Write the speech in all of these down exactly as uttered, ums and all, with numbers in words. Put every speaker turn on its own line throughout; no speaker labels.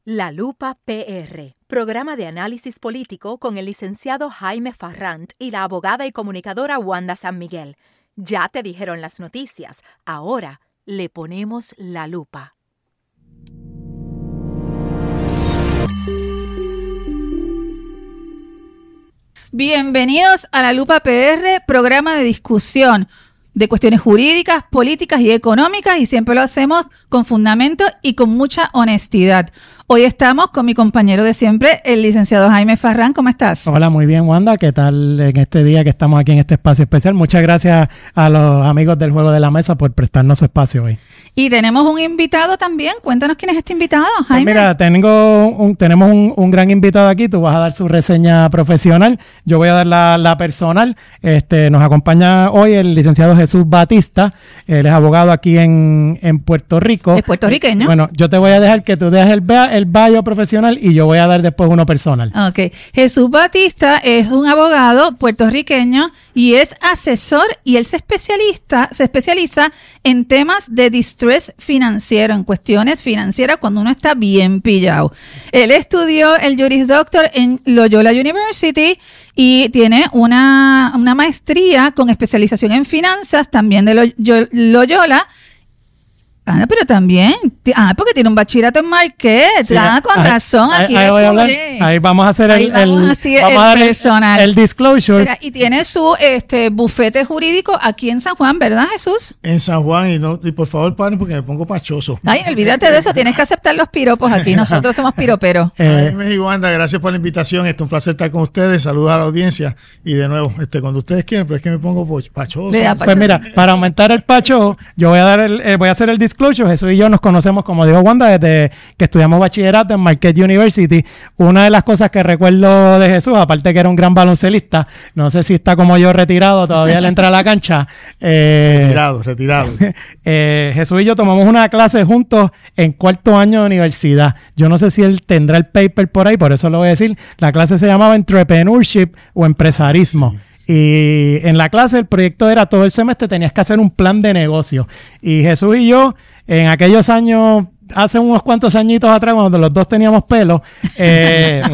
La Lupa P R, programa de análisis político con el licenciado Jaime Farrant y la abogada y comunicadora Wanda San Miguel. Ya te dijeron las noticias, ahora le ponemos la lupa.
Bienvenidos a La Lupa P R, programa de discusión de cuestiones jurídicas, políticas y económicas, y siempre lo hacemos con fundamento y con mucha honestidad. Hoy estamos con mi compañero de siempre, el licenciado Jaime Farrant. ¿Cómo estás?
Hola, muy bien, Wanda. ¿Qué tal en este día que estamos aquí en este espacio especial? Muchas gracias a los amigos del Juego de la Mesa por prestarnos su espacio hoy.
Y tenemos un invitado también. Cuéntanos quién es este invitado, Jaime.
Pues mira, tengo un, tenemos un, un gran invitado aquí. Tú vas a dar su reseña profesional. Yo voy a dar la, la personal. Este, nos acompaña hoy el licenciado Jesús Batista. Él es abogado aquí en, en Puerto Rico.
¿Es puertorriqueño?
Bueno, yo te voy a dejar que tú dejes el, el bio profesional y yo voy a dar después uno personal.
Ok. Jesús Batista es un abogado puertorriqueño y es asesor, y él se especialista, se especializa en temas de distress financiero, en cuestiones financieras cuando uno está bien pillado. Él estudió el Juris Doctor en Loyola University y tiene una, una maestría con especialización en finanzas también de Loy- Loyola. Ah, pero también, ah, porque tiene un bachillerato en Marquette, sí, ah, con ahí, razón, aquí
ahí, voy a hablar, ahí vamos a hacer el,
ahí vamos
el,
a hacer
vamos
el
a dar
personal.
El, el disclosure.
Mira, y tiene su este bufete jurídico aquí en San Juan, ¿verdad, Jesús?
En San Juan, y, no, y por favor paren porque me pongo pachoso.
Ay, olvídate de eso, tienes que aceptar los piropos aquí, nosotros somos piroperos.
Eh, Jaime y Wanda, gracias por la invitación, es un placer estar con ustedes, saludos a la audiencia, y de nuevo, este cuando ustedes quieran, pero es que me pongo pachoso.
Pues mira, para aumentar el pacho, yo voy a dar el, eh, voy a hacer el disclosure. Jesús y yo nos conocemos, como dijo Wanda, desde que estudiamos bachillerato en Marquette University. Una de las cosas que recuerdo de Jesús, aparte que era un gran baloncelista, no sé si está como yo retirado, todavía le entra a la cancha. Eh,
retirado, retirado.
Eh, Jesús y yo tomamos una clase juntos en cuarto año de universidad. Yo no sé si él tendrá el paper por ahí, por eso lo voy a decir. La clase se llamaba Entrepreneurship o Empresarismo. Sí. Y en la clase el proyecto era todo el semestre tenías que hacer un plan de negocio. Y Jesús y yo, en aquellos años, hace unos cuantos añitos atrás, cuando los dos teníamos pelo, eh,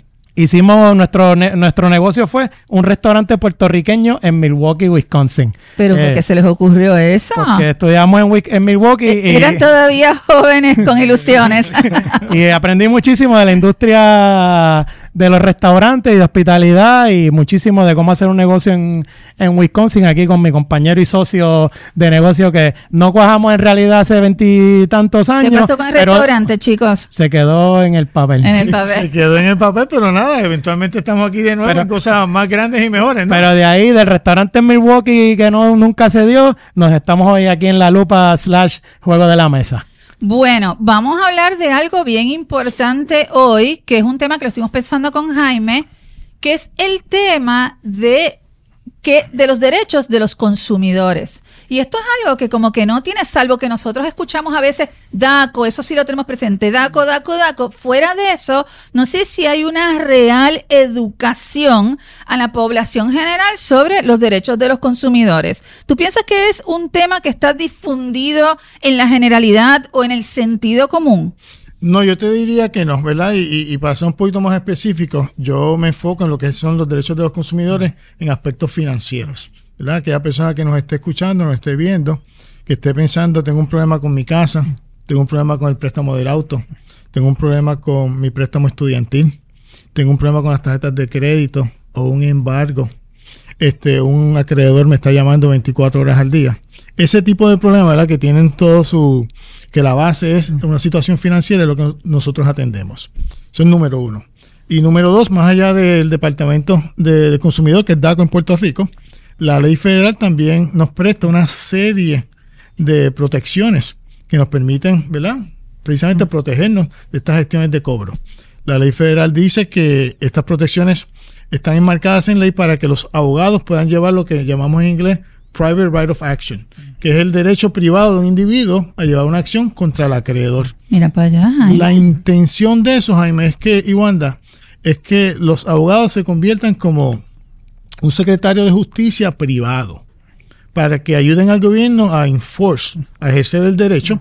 hicimos nuestro ne- nuestro negocio fue un restaurante puertorriqueño en Milwaukee, Wisconsin.
¿Pero
eh,
por qué se les ocurrió eso?
Porque estudiamos en, en Milwaukee.
E- eran y, todavía jóvenes con ilusiones.
Y aprendí muchísimo de la industria de los restaurantes y de hospitalidad, y muchísimo de cómo hacer un negocio en, en Wisconsin, aquí con mi compañero y socio de negocio, que no cuajamos en realidad hace veintitantos años.
¿Qué pasó con el restaurante, chicos?
Se quedó en el papel.
En el papel.
Se quedó en el papel, pero nada, eventualmente estamos aquí de nuevo pero, en cosas más grandes y mejores, ¿no?
Pero de ahí, del restaurante en Milwaukee que no nunca se dio, nos estamos hoy aquí en La Lupa slash Juego de la Mesa.
Bueno, vamos a hablar de algo bien importante hoy, que es un tema que lo estuvimos pensando con Jaime, que es el tema de que de los derechos de los consumidores. Y esto es algo que como que no tiene, salvo que nosotros escuchamos a veces DACO, eso sí lo tenemos presente, DACO, DACO, DACO. Fuera de eso, no sé si hay una real educación a la población general sobre los derechos de los consumidores. ¿Tú piensas que es un tema que está difundido en la generalidad o en el sentido común?
No, yo te diría que no, ¿verdad? Y, y, y para ser un poquito más específico, yo me enfoco en lo que son los derechos de los consumidores en aspectos financieros, ¿verdad? Aquella persona que nos esté escuchando, nos esté viendo, que esté pensando, tengo un problema con mi casa, tengo un problema con el préstamo del auto, tengo un problema con mi préstamo estudiantil, tengo un problema con las tarjetas de crédito o un embargo, este, un acreedor me está llamando veinticuatro horas al día. Ese tipo de problemas, ¿verdad? Que tienen todo su... que la base es una situación financiera, es lo que nosotros atendemos. Eso es número uno. Y número dos, más allá del Departamento de, de Consumidor, que es DACO en Puerto Rico, la ley federal también nos presta una serie de protecciones que nos permiten, ¿verdad?, precisamente protegernos de estas gestiones de cobro. La ley federal dice que estas protecciones están enmarcadas en ley para que los abogados puedan llevar lo que llamamos en inglés private right of action, que es el derecho privado de un individuo a llevar una acción contra el acreedor.
Mira para allá. Ay.
La intención de eso, Jaime, es que, y Wanda, es que los abogados se conviertan como un secretario de justicia privado, para que ayuden al gobierno a enforce, a ejercer el derecho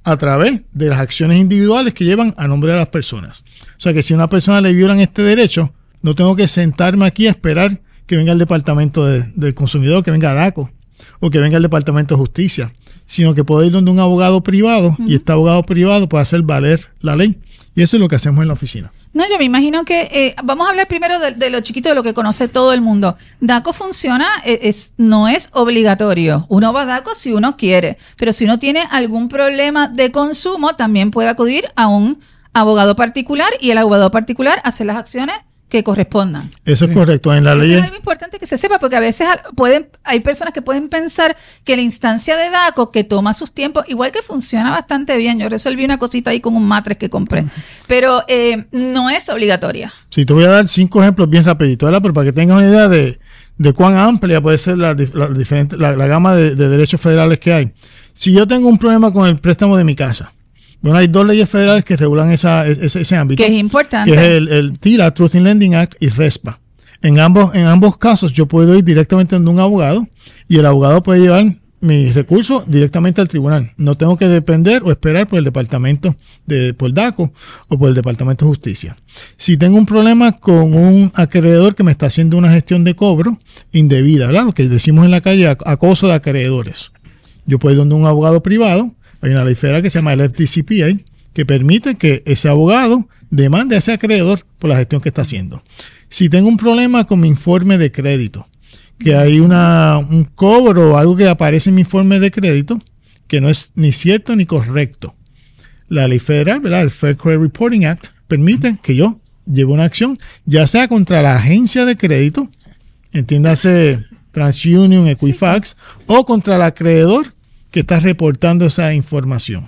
a través de las acciones individuales que llevan a nombre de las personas. O sea que si a una persona le violan este derecho, no tengo que sentarme aquí a esperar que venga el Departamento de, del Consumidor, que venga DACO o que venga el Departamento de Justicia, sino que puedo ir donde un abogado privado uh-huh. y este abogado privado puede hacer valer la ley. Y eso es lo que hacemos en la oficina.
No, yo me imagino que eh, vamos a hablar primero de, de lo chiquito, de lo que conoce todo el mundo. DACO funciona, es, es, no es obligatorio. Uno va a DACO si uno quiere, pero si uno tiene algún problema de consumo, también puede acudir a un abogado particular y el abogado particular hace las acciones que correspondan.
Eso sí. Es correcto. En la
Eso
ley
es algo importante que se sepa, porque a veces pueden, hay personas que pueden pensar que la instancia de DACO, que toma sus tiempos, igual que funciona bastante bien. Yo resolví una cosita ahí con un matres que compré, uh-huh. pero eh, no es obligatoria.
Sí, te voy a dar cinco ejemplos bien rapidito, ¿verdad? Pero para que tengas una idea de, de cuán amplia puede ser la, la, diferente, la, la gama de, de derechos federales que hay. Si yo tengo un problema con el préstamo de mi casa, bueno, hay dos leyes federales que regulan esa, ese, ese ámbito.
Que es importante.
Que es el, el T I L A, Truth in Lending Act, y RESPA. En ambos, en ambos casos yo puedo ir directamente donde un abogado y el abogado puede llevar mis recursos directamente al tribunal. No tengo que depender o esperar por el departamento de por DACO o por el Departamento de Justicia. Si tengo un problema con un acreedor que me está haciendo una gestión de cobro indebida, ¿verdad? Lo que decimos en la calle, acoso de acreedores. Yo puedo ir donde un abogado privado. Hay una ley federal que se llama el F D C P A que permite que ese abogado demande a ese acreedor por la gestión que está haciendo. Si tengo un problema con mi informe de crédito, que hay una, un cobro o algo que aparece en mi informe de crédito que no es ni cierto ni correcto, la ley federal, ¿verdad? El Fair Credit Reporting Act permite que yo lleve una acción, ya sea contra la agencia de crédito, entiéndase TransUnion, Equifax, sí. o contra el acreedor que está reportando esa información.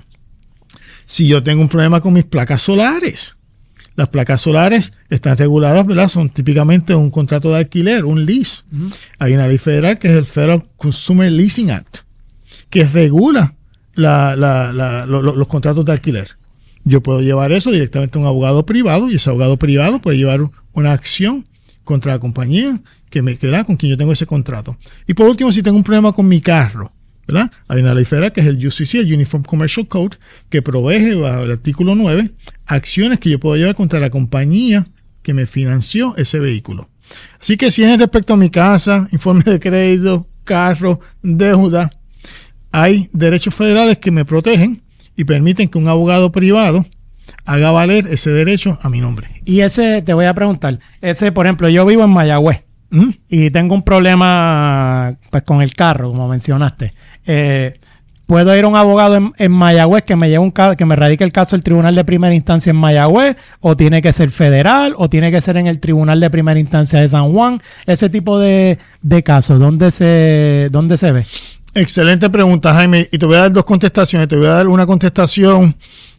Si yo tengo un problema con mis placas solares, las placas solares están reguladas, ¿verdad? Son típicamente un contrato de alquiler, un lease. Uh-huh. Hay una ley federal que es el Federal Consumer Leasing Act, que regula la, la, la, lo, lo, los contratos de alquiler. Yo puedo llevar eso directamente a un abogado privado y ese abogado privado puede llevar una acción contra la compañía que me queda con quien yo tengo ese contrato. Y por último, si tengo un problema con mi carro, ¿verdad? Hay una ley federal que es el U C C, el Uniform Commercial Code, que provee, bajo el artículo nueve, acciones que yo puedo llevar contra la compañía que me financió ese vehículo. Así que si es respecto a mi casa, informe de crédito, carro, deuda, hay derechos federales que me protegen y permiten que un abogado privado haga valer ese derecho a mi nombre.
Y ese, te voy a preguntar, ese, por ejemplo, yo vivo en Mayagüez. ¿Mm? Y tengo un problema pues con el carro, como mencionaste. Eh, ¿Puedo ir a un abogado en, en Mayagüez que me lleve un ca- que me radique el caso del Tribunal de Primera Instancia en Mayagüez? ¿O tiene que ser federal? ¿O tiene que ser en el Tribunal de Primera Instancia de San Juan? Ese tipo de, de casos, ¿dónde se, dónde se ve?
Excelente pregunta, Jaime. Y te voy a dar dos contestaciones. Te voy a dar una contestación.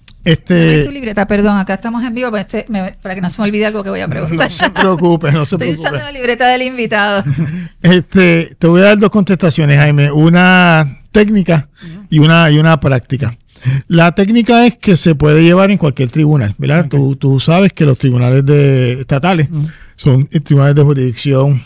Este,
tu libreta, perdón, acá estamos en vivo para, este, me, para que no se me olvide algo que voy a preguntar.
No se preocupe, no se
Estoy
preocupe.
usando la libreta del invitado.
Este, te voy a dar dos contestaciones, Jaime, una técnica y una, y una práctica. La técnica es que se puede llevar en cualquier tribunal, ¿verdad? Okay. Tú, tú sabes que los tribunales de, estatales uh-huh. son tribunales de jurisdicción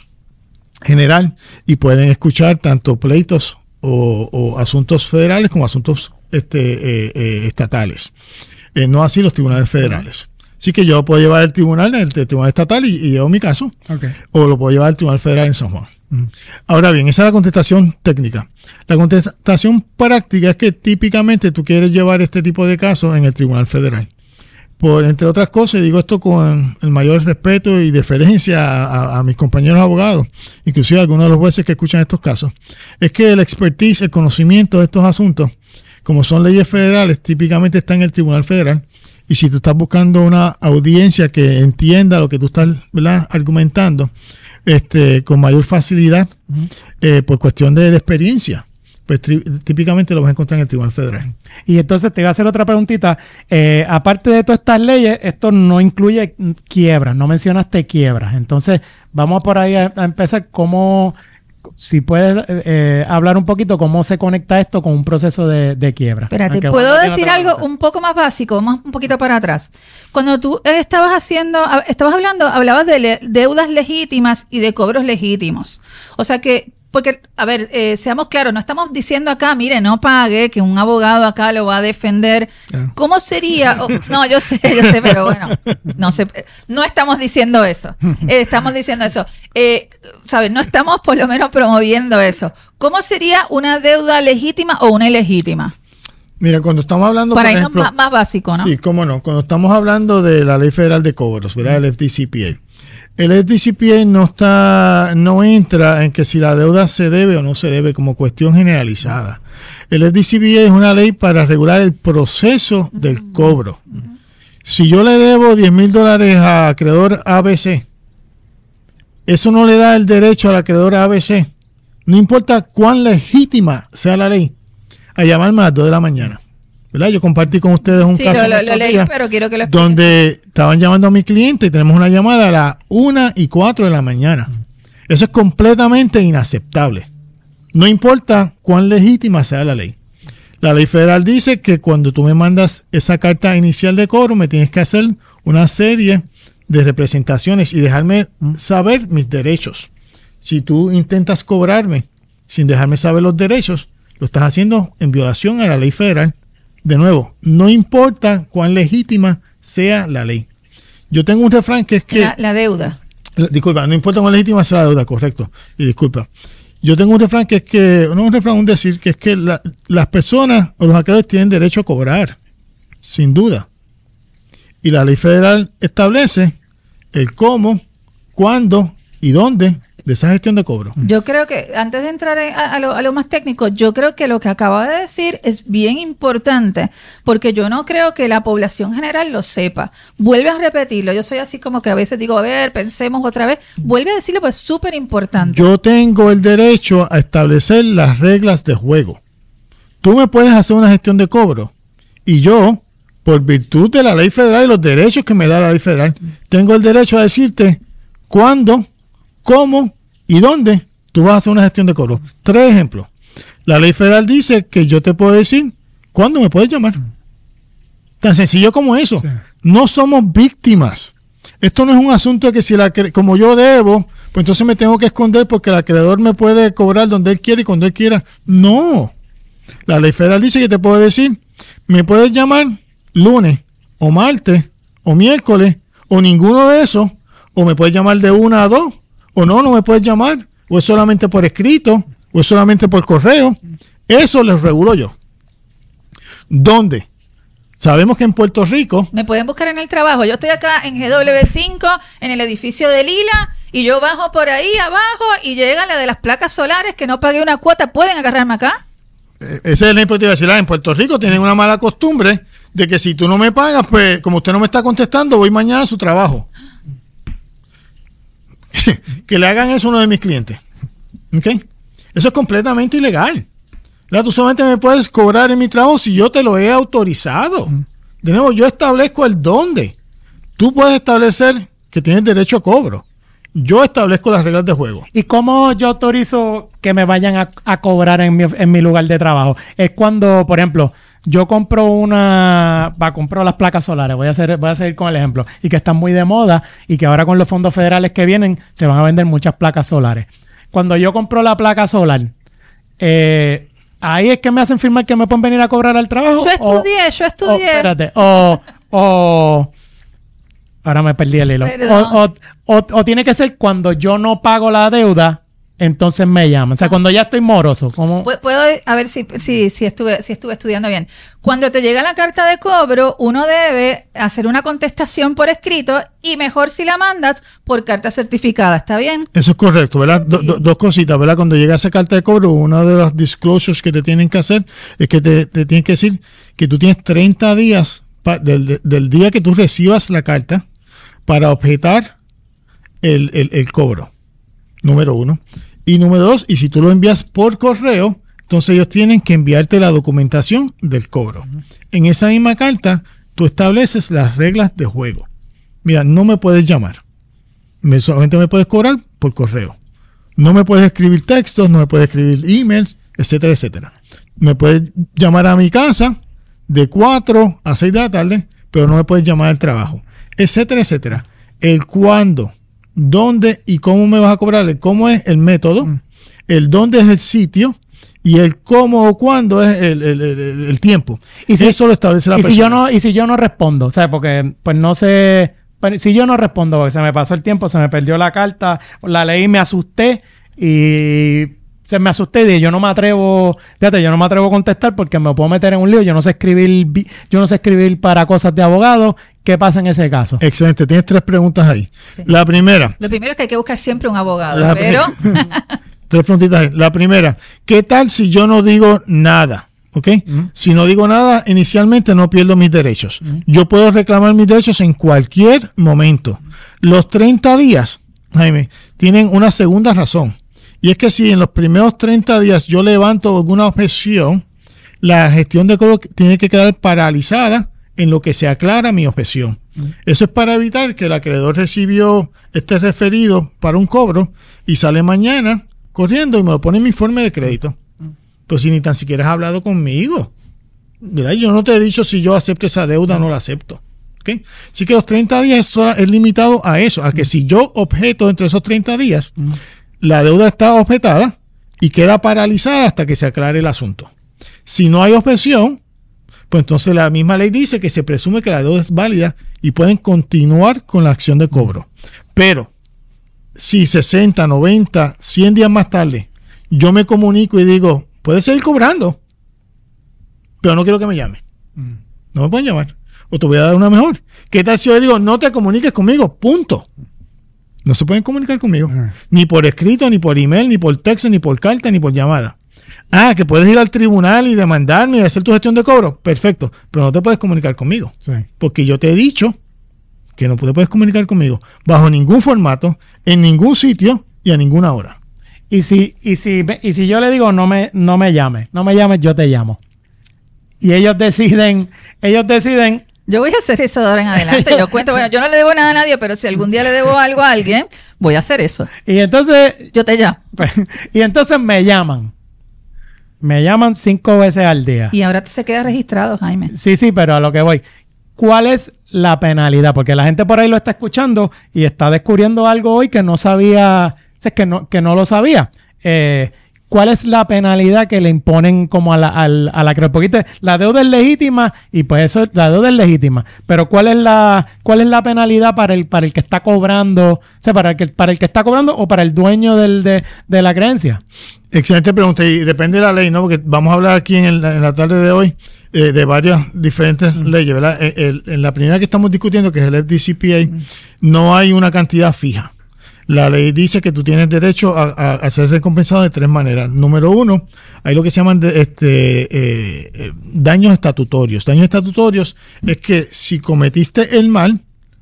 general y pueden escuchar tanto pleitos o, o asuntos federales como asuntos este, eh, eh, estatales. Eh, no así los tribunales federales. Así que yo puedo llevar el tribunal, el, el tribunal estatal y, y llevo mi caso, okay. o lo puedo llevar al tribunal federal en San Juan. Uh-huh. Ahora bien, esa es la contestación técnica. La contestación práctica es que típicamente tú quieres llevar este tipo de casos en el tribunal federal. Por, entre otras cosas, y digo esto con el mayor respeto y deferencia a, a, a mis compañeros abogados, inclusive a algunos de los jueces que escuchan estos casos, es que el expertise, el conocimiento de estos asuntos, como son leyes federales, típicamente está en el Tribunal Federal. Y si tú estás buscando una audiencia que entienda lo que tú estás, ¿verdad?, argumentando, este, con mayor facilidad, uh-huh. eh, por cuestión de, de experiencia, pues tri- típicamente lo vas a encontrar en el Tribunal Federal.
Y entonces te voy a hacer otra preguntita. Eh, aparte de todas estas leyes, esto no incluye quiebras, no mencionaste quiebras. Entonces, vamos por ahí a, a empezar. ¿Cómo, si puedes eh, hablar un poquito cómo se conecta esto con un proceso de, de quiebra?
Espérate, okay, ¿puedo decir algo un poco más básico? Vamos un poquito para atrás. Cuando tú eh, estabas haciendo, estabas hablando, hablabas de le- deudas legítimas y de cobros legítimos. O sea que Porque, a ver, eh, seamos claros, no estamos diciendo acá, mire, no pague, que un abogado acá lo va a defender. Yeah. ¿Cómo sería? Oh, no, yo sé, yo sé, pero bueno, no sé, no estamos diciendo eso. Eh, estamos diciendo eso. Eh, ¿Sabes? No estamos por lo menos promoviendo eso. ¿Cómo sería una deuda legítima o una ilegítima?
Mira, cuando estamos hablando,
para
por
irnos
ejemplo,
más, más básico, ¿no?
Sí, cómo no. Cuando estamos hablando de la Ley Federal de Cobros, ¿verdad? El F D C P A. El F D C P A no está, no entra en que si la deuda se debe o no se debe como cuestión generalizada. El F D C P A es una ley para regular el proceso del cobro. Uh-huh. Si yo le debo diez mil dólares a acreedor A B C, eso no le da el derecho al acreedor A B C, no importa cuán legítima sea la ley, a llamarme a las dos de la mañana. ¿Verdad? Yo compartí con ustedes un
sí,
caso.
Sí, lo, lo, lo leí, pero quiero que lo explique.
Donde estaban llamando a mi cliente y tenemos una llamada a las una y cuatro de la mañana. Eso es completamente inaceptable. No importa cuán legítima sea la ley. La ley federal dice que cuando tú me mandas esa carta inicial de cobro, me tienes que hacer una serie de representaciones y dejarme saber mis derechos. Si tú intentas cobrarme sin dejarme saber los derechos, lo estás haciendo en violación a la ley federal. De nuevo, no importa cuán legítima sea la ley. Yo tengo un refrán que es que...
La, la deuda.
La, disculpa, no importa cuán legítima sea la deuda, correcto. Y disculpa. Yo tengo un refrán que es que... No un refrán, un decir, que es que la, las personas o los acreedores tienen derecho a cobrar, sin duda. Y la ley federal establece el cómo, cuándo y dónde de esa gestión de cobro.
Yo creo que, antes de entrar en, a, a, lo, a lo más técnico, yo creo que lo que acaba de decir es bien importante, porque yo no creo que la población general lo sepa. Vuelve a repetirlo. Yo soy así como que a veces digo, a ver, pensemos otra vez. Vuelve a decirlo, pues es súper importante.
Yo tengo el derecho a establecer las reglas de juego. Tú me puedes hacer una gestión de cobro y yo, por virtud de la ley federal y los derechos que me da la ley federal, tengo el derecho a decirte cuándo, cómo y dónde tú vas a hacer una gestión de cobro. Tres ejemplos. La ley federal dice que yo te puedo decir cuándo me puedes llamar. Tan sencillo como eso. Sí. No somos víctimas. Esto no es un asunto de que si la como yo debo, pues entonces me tengo que esconder porque el acreedor me puede cobrar donde él quiere y cuando él quiera. No. La ley federal dice que te puedo decir, me puedes llamar lunes o martes o miércoles o ninguno de esos, o me puedes llamar de una a dos. O no, no me puedes llamar, o es solamente por escrito, o es solamente por correo. Eso lo regulo yo. ¿Dónde? Sabemos que en Puerto Rico...
Me pueden buscar en el trabajo. Yo estoy acá en G W cinco, en el edificio de Lila, y yo bajo por ahí abajo y llega la de las placas solares que no pagué una cuota. ¿Pueden agarrarme acá?
Ese es el ejemplo que te iba a decir. En Puerto Rico tienen una mala costumbre de que si tú no me pagas, pues como usted no me está contestando, voy mañana a su trabajo. Que le hagan eso a uno de mis clientes. ¿Okay? Eso es completamente ilegal. ¿Verdad? Tú solamente me puedes cobrar en mi trabajo si yo te lo he autorizado. De nuevo, yo establezco el dónde. Tú puedes establecer que tienes derecho a cobro. Yo establezco las reglas de juego.
¿Y cómo yo autorizo que me vayan a, a cobrar en mi, en mi lugar de trabajo? Es cuando, por ejemplo, yo compro una, va, compro las placas solares, voy a hacer, voy a seguir con el ejemplo, y que están muy de moda y que ahora con los fondos federales que vienen se van a vender muchas placas solares. Cuando yo compro la placa solar, eh, ahí es que me hacen firmar que me pueden venir a cobrar al trabajo.
Yo estudié, o, yo estudié.
O, espérate, o, o, ahora me perdí el hilo. O, o, o, o tiene que ser cuando yo no pago la deuda. Entonces me llaman. O sea, cuando ya estoy moroso. ¿cómo?
Puedo, a ver si, si, si, estuve, si estuve estudiando bien. Cuando te llega la carta de cobro, uno debe hacer una contestación por escrito y mejor si la mandas por carta certificada. ¿Está bien?
Eso es correcto, ¿verdad? Do, do, dos cositas, ¿verdad? Cuando llega esa carta de cobro, una de las disclosures que te tienen que hacer es que te, te tienen que decir que tú tienes treinta días pa, del, del día que tú recibas la carta para objetar el, el, el cobro. Número uno. Y número dos, y si tú lo envías por correo, entonces ellos tienen que enviarte la documentación del cobro. Uh-huh. En esa misma carta, tú estableces las reglas de juego. Mira, no me puedes llamar. Me, solamente me puedes cobrar por correo. No me puedes escribir textos, no me puedes escribir emails, etcétera, etcétera. Me puedes llamar a mi casa de cuatro a seis de la tarde, pero no me puedes llamar al trabajo, etcétera, etcétera. El cuándo, dónde y cómo me vas a cobrar, el cómo es el método, mm. el dónde es el sitio y el cómo o cuándo es el, el, el, el tiempo.
Y si,
eso lo establece la
y
persona.
Si yo no, y si yo no respondo, o sea, porque pues no sé, si yo no respondo, porque se me pasó el tiempo, se me perdió la carta, la leí, me asusté y se me asusté y dije, yo no me atrevo, fíjate, yo no me atrevo a contestar porque me puedo meter en un lío, yo no sé escribir, yo no sé escribir para cosas de abogado. ¿Qué pasa en ese caso?
Excelente, tienes tres preguntas ahí. Sí. La primera.
Lo primero es que hay que buscar siempre un abogado, pero...
Tres preguntitas ahí. La primera, ¿qué tal si yo no digo nada? ¿Ok? Uh-huh. Si no digo nada, inicialmente no pierdo mis derechos. Uh-huh. Yo puedo reclamar mis derechos en cualquier momento. Los treinta días, Jaime, tienen una segunda razón. Y es que si en los primeros treinta días yo levanto alguna objeción, la gestión de cobro tiene que quedar paralizada en lo que se aclara mi objeción. Uh-huh. Eso es para evitar que el acreedor recibió este referido para un cobro y sale mañana corriendo y me lo pone en mi informe de crédito. Uh-huh. Pues si ni tan siquiera has hablado conmigo, ¿verdad? Yo no te he dicho si yo acepto esa deuda o no la acepto. ¿Okay? Así que los treinta días es limitado a eso, a que uh-huh. si yo objeto entre esos treinta días, uh-huh. la deuda está objetada y queda paralizada hasta que se aclare el asunto. Si no hay objeción, pues entonces la misma ley dice que se presume que la deuda es válida y pueden continuar con la acción de cobro. Pero si sesenta, noventa, cien días más tarde yo me comunico y digo, puedes seguir cobrando, pero no quiero que me llame. Mm. No me pueden llamar. O te voy a dar una mejor. ¿Qué tal si yo le digo, no te comuniques conmigo? Punto. No se pueden comunicar conmigo. Mm. Ni por escrito, ni por email, ni por texto, ni por carta, ni por llamada. Ah, que puedes ir al tribunal y demandarme y hacer tu gestión de cobro. Perfecto. Pero no te puedes comunicar conmigo. Sí. Porque yo te he dicho que no te puedes comunicar conmigo bajo ningún formato, en ningún sitio y a ninguna hora.
Y si, y si, y si yo le digo no me, no me llames, no me llames, yo te llamo. Y ellos deciden, ellos deciden.
Yo voy a hacer eso de ahora en adelante. Yo cuento, bueno, yo no le debo nada a nadie, pero si algún día le debo algo a alguien, voy a hacer eso.
Y entonces.
Yo te llamo.
Y entonces me llaman. Me llaman cinco veces al día.
Y ahora se queda registrado, Jaime.
Sí, sí, pero a lo que voy. ¿Cuál es la penalidad? Porque la gente por ahí lo está escuchando y está descubriendo algo hoy que no sabía, es que no, que no lo sabía. Eh, ¿Cuál es la penalidad que le imponen como a la, a la, a la porque la deuda es legítima y pues eso, la deuda es legítima, pero ¿cuál es la, cuál es la penalidad para el, para el que está cobrando, o sea, para el que, para el que está cobrando o para el dueño del, de, de la creencia?
Excelente pregunta y depende de la ley, ¿no? Porque vamos a hablar aquí en, el, en la tarde de hoy eh, de varias diferentes mm. leyes, ¿verdad? El, el, en la primera que estamos discutiendo, que es el F D C P A, mm. no hay una cantidad fija. La ley dice que tú tienes derecho a, a, a ser recompensado de tres maneras. Número uno, hay lo que se llaman de, este, eh, eh, daños estatutorios. Daños estatutorios es que si cometiste el mal,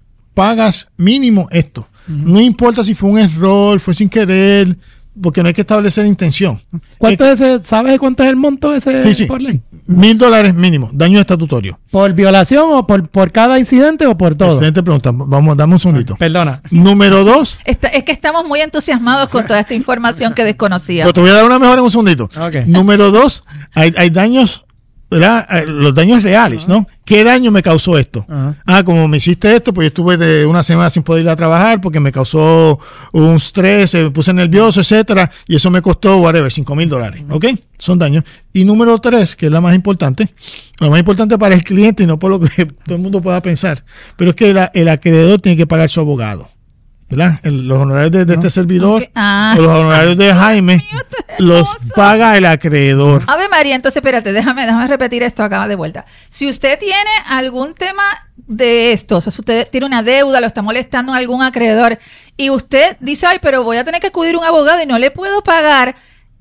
pagas mínimo esto. Uh-huh. No importa si fue un error, fue sin querer, porque no hay que establecer intención.
¿Cuánto es ese, ¿Sabes cuánto es el monto ese
sí, sí.
por ley?
Mil dólares mínimo, daño estatutario.
¿Por violación o por, por cada incidente o por todo?
Excelente pregunta. Vamos, dame un segundito.
Perdona.
Número dos.
Esta, es que estamos muy entusiasmados con toda esta información que desconocíamos.
Pero te voy a dar una mejor en un segundito.
Okay.
Número dos, hay, hay daños, ¿verdad? Los daños reales, uh-huh. ¿no? ¿Qué daño me causó esto? Uh-huh. Ah, como me hiciste esto, pues yo estuve de una semana sin poder ir a trabajar porque me causó un estrés, me puse nervioso, etcétera, y eso me costó, whatever, cinco mil dólares, ¿ok? Son daños. Y número tres, que es la más importante, lo más importante para el cliente y no por lo que todo el mundo pueda pensar, pero es que la, el acreedor tiene que pagar su abogado. ¿Verdad? El, los honorarios de, de este servidor okay. ah. o los honorarios de Jaime Mío, los paga el acreedor.
A ver, María, entonces espérate, déjame, déjame repetir esto acá de vuelta. Si usted tiene algún tema de esto, o sea, si usted tiene una deuda, lo está molestando a algún acreedor y usted dice, ay, pero voy a tener que acudir a un abogado y no le puedo pagar,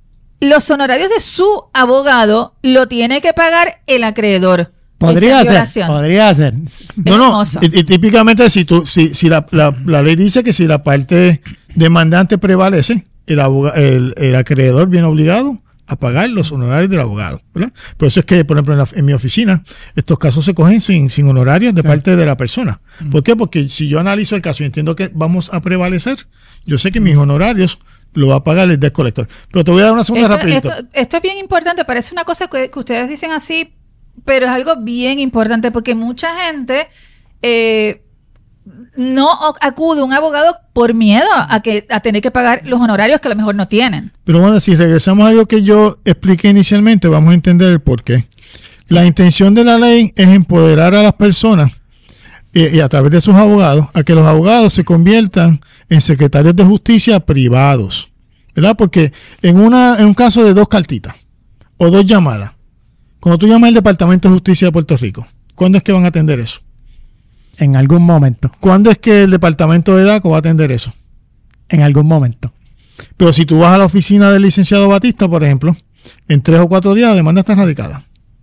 los honorarios de su abogado lo tiene que pagar el acreedor.
Podría ser, podría ser.
No, no, y, y típicamente si tú, si, si la, la, la ley dice que si la parte demandante prevalece, el, aboga, el, el acreedor viene obligado a pagar los honorarios del abogado, ¿verdad? Por eso es que, por ejemplo, en, la, en mi oficina, estos casos se cogen sin, sin honorarios de sí. parte de la persona. Mm. ¿Por qué? Porque si yo analizo el caso y entiendo que vamos a prevalecer, yo sé que mis honorarios lo va a pagar el debt collector. Pero te voy a dar una segunda
esto,
rapidito.
Esto, esto es bien importante, parece una cosa que, que ustedes dicen así, pero es algo bien importante porque mucha gente eh, no acude un abogado por miedo a que a tener que pagar los honorarios que a lo mejor no tienen.
Pero bueno, si regresamos a algo que yo expliqué inicialmente, vamos a entender el por qué. Sí. La intención de la ley es empoderar a las personas y, y a través de sus abogados, a que los abogados se conviertan en secretarios de justicia privados, ¿verdad? Porque en, una, en un caso de dos cartitas o dos llamadas, cuando tú llamas al Departamento de Justicia de Puerto Rico, ¿cuándo es que van a atender eso?
En algún momento.
¿Cuándo es que el Departamento de DACO va a atender eso?
En algún momento.
Pero si tú vas a la oficina del licenciado Batista, por ejemplo, en tres o cuatro días la demanda está radicada.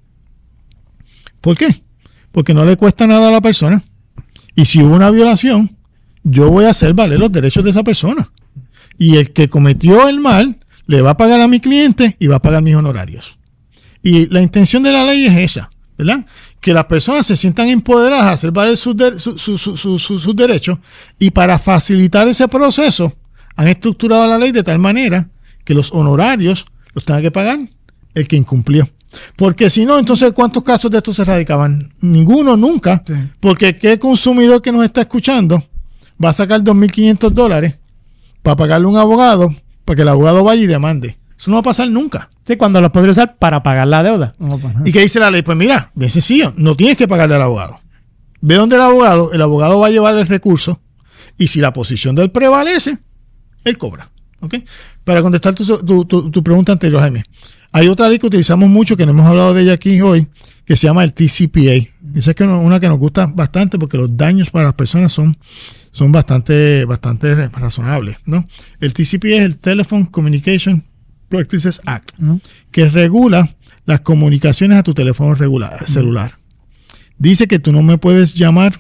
¿Por qué? Porque no le cuesta nada a la persona. Y si hubo una violación, yo voy a hacer valer los derechos de esa persona. Y el que cometió el mal le va a pagar a mi cliente y va a pagar mis honorarios. Y la intención de la ley es esa, ¿verdad? Que las personas se sientan empoderadas a hacer valer sus, de, su, su, su, su, su, sus derechos, y para facilitar ese proceso han estructurado la ley de tal manera que los honorarios los tenga que pagar el que incumplió. Porque si no, entonces ¿cuántos casos de estos se radicaban? Ninguno, nunca. Sí. Porque ¿qué consumidor que nos está escuchando va a sacar dos mil quinientos dólares para pagarle a un abogado para que el abogado vaya y demande? Eso no va a pasar nunca.
Sí, cuando los podría usar para pagar la deuda.
¿Y qué dice la ley? Pues mira, bien sencillo, no tienes que pagarle al abogado. Ve donde el abogado, el abogado va a llevar el recurso, y si la posición de él prevalece, él cobra. ¿Okay? Para contestar tu, tu, tu, tu pregunta anterior, Jaime, hay otra ley que utilizamos mucho, que no hemos hablado de ella aquí hoy, que se llama el T C P A. Esa es una que nos gusta bastante porque los daños para las personas son, son bastante, bastante razonables, ¿no? El T C P A es el Telephone Communication Practices Act, uh-huh. que regula las comunicaciones a tu teléfono regular, uh-huh. celular. Dice que tú no me puedes llamar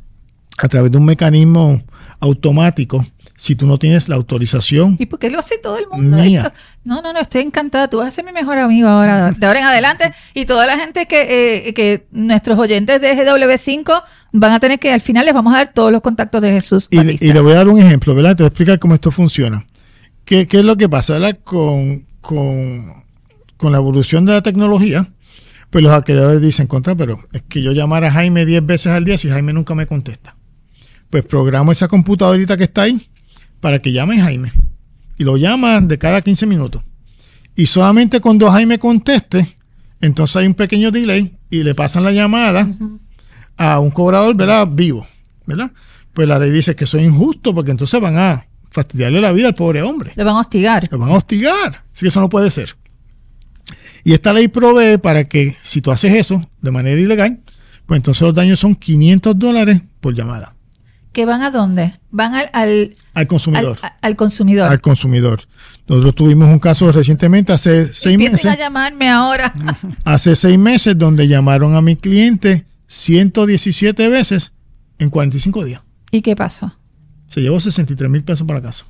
a través de un mecanismo automático si tú no tienes la autorización.
¿Y por qué lo hace todo el mundo?
Mía.
Esto? No, no, no, estoy encantada. Tú vas a ser mi mejor amigo ahora, de ahora en adelante. Y toda la gente que, eh, que nuestros oyentes de G W cinco van a tener que, al final les vamos a dar todos los contactos de Jesús
y,
Batista.
Y le voy a dar un ejemplo, ¿verdad? Te voy a explicar cómo esto funciona. ¿Qué, qué es lo que pasa, ¿verdad? Con, con, con la evolución de la tecnología, pues los hackeadores dicen, contra, pero es que yo llamar a Jaime diez veces al día si Jaime nunca me contesta. Pues programo esa computadorita que está ahí para que llame a Jaime. Y lo llama de cada quince minutos. Y solamente cuando Jaime conteste, entonces hay un pequeño delay y le pasan la llamada uh-huh. a un cobrador, ¿verdad? Vivo, ¿verdad? Pues la ley dice que eso es injusto porque entonces van a fastidiarle la vida al pobre hombre.
Le van a hostigar.
Le van a hostigar. Así que eso no puede ser. Y esta ley provee para que si tú haces eso de manera ilegal, pues entonces los daños son quinientos dólares por llamada.
¿Que van a dónde? Van al... Al,
al consumidor.
Al, al consumidor.
Al consumidor. Nosotros tuvimos un caso recientemente, hace seis
Empiecen
meses.
a llamarme ahora.
Hace seis meses, donde llamaron a mi cliente ciento diecisiete veces en cuarenta y cinco días.
¿Y qué pasó?
Se llevó sesenta y tres mil pesos para casa.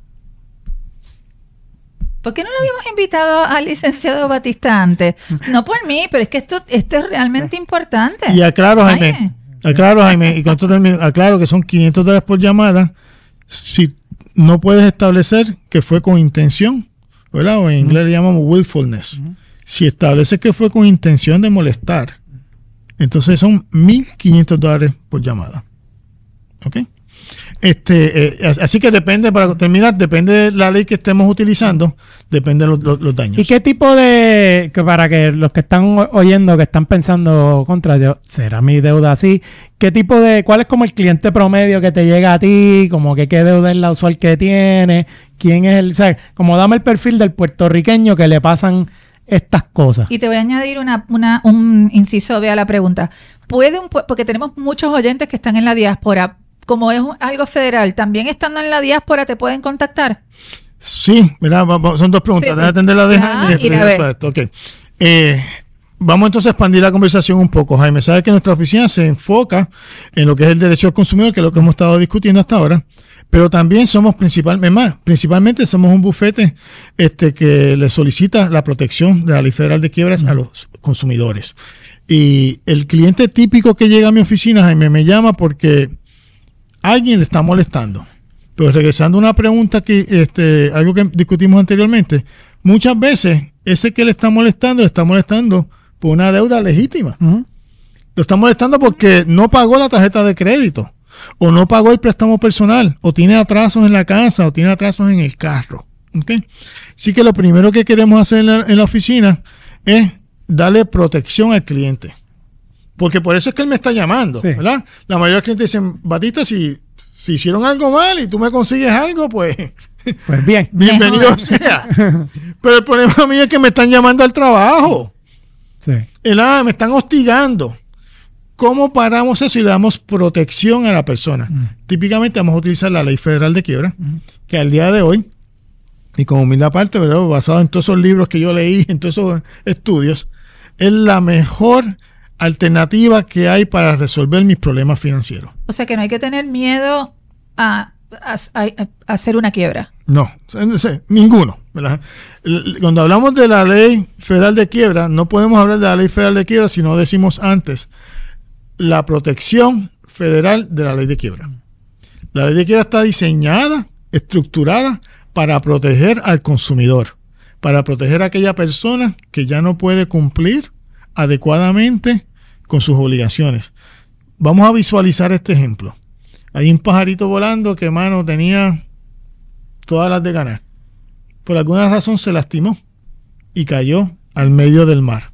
¿Por qué no lo habíamos invitado al licenciado Batista antes? No por mí, pero es que esto, esto es realmente importante.
Y aclaro, Jaime. Jaime. Aclaro, Jaime, y con esto termino, aclaro que son quinientos dólares por llamada. Si no puedes establecer que fue con intención, ¿verdad? O en inglés uh-huh. le llamamos willfulness. Uh-huh. Si estableces que fue con intención de molestar, entonces son mil quinientos dólares por llamada. ¿Ok? Este, eh, así que depende, para terminar, depende de la ley que estemos utilizando, depende de los, los, los daños.
¿Y qué tipo de, que para que los que están oyendo, que están pensando contra yo, será mi deuda así? ¿Qué tipo de, cuál es como el cliente promedio que te llega a ti? Como que qué deuda es la usual que tiene, quién es el, o sea, como dame el perfil del puertorriqueño que le pasan estas cosas.
Y te voy a añadir una, una, un inciso, vea la pregunta. ¿Puede un, porque tenemos muchos oyentes que están en la diáspora, como es un, algo federal, también estando en la diáspora te pueden contactar?
Sí, ¿verdad? Son dos preguntas.
Sí, sí.
Déjame atenderla de Jaime y después esto. Okay. Eh, vamos entonces a expandir la conversación un poco, Jaime. Sabes que nuestra oficina se enfoca en lo que es el derecho al consumidor, que es lo que hemos estado discutiendo hasta ahora, pero también somos principalmente, más, principalmente somos un bufete este, que le solicita la protección de la Ley Federal de Quiebras a los consumidores. Y el cliente típico que llega a mi oficina, Jaime, me llama porque alguien le está molestando. Pero regresando a una pregunta que, este, algo que discutimos anteriormente, muchas veces ese que le está molestando, le está molestando por una deuda legítima. Uh-huh. Lo está molestando porque no pagó la tarjeta de crédito, o no pagó el préstamo personal, o tiene atrasos en la casa, o tiene atrasos en el carro. ¿Okay? Así que lo primero que queremos hacer en la, en la oficina es darle protección al cliente. Porque por eso es que él me está llamando, sí. ¿verdad? La mayoría de los clientes dicen, Batista, si, si hicieron algo mal y tú me consigues algo, pues...
Pues bien.
Bienvenido sea. Pero el problema mío es que me están llamando al trabajo.
Sí.
El, ah, me están hostigando. ¿Cómo paramos eso y le damos protección a la persona? Mm. Típicamente vamos a utilizar la Ley Federal de Quiebra, mm. que al día de hoy, y con humildad parte, ¿verdad? Basado en todos esos libros que yo leí, en todos esos estudios, es la mejor alternativa que hay para resolver mis problemas financieros.
O sea que no hay que tener miedo a, a, a, a hacer una quiebra.
No, ninguno, ¿verdad? Cuando hablamos de la Ley Federal de Quiebra, no podemos hablar de la Ley Federal de Quiebra si no decimos antes la protección federal de la Ley de Quiebra. La Ley de Quiebra está diseñada, estructurada para proteger al consumidor, para proteger a aquella persona que ya no puede cumplir adecuadamente con sus obligaciones. Vamos a visualizar este ejemplo. Hay un pajarito volando que, mano, tenía todas las de ganar. Por alguna razón se lastimó y cayó al medio del mar.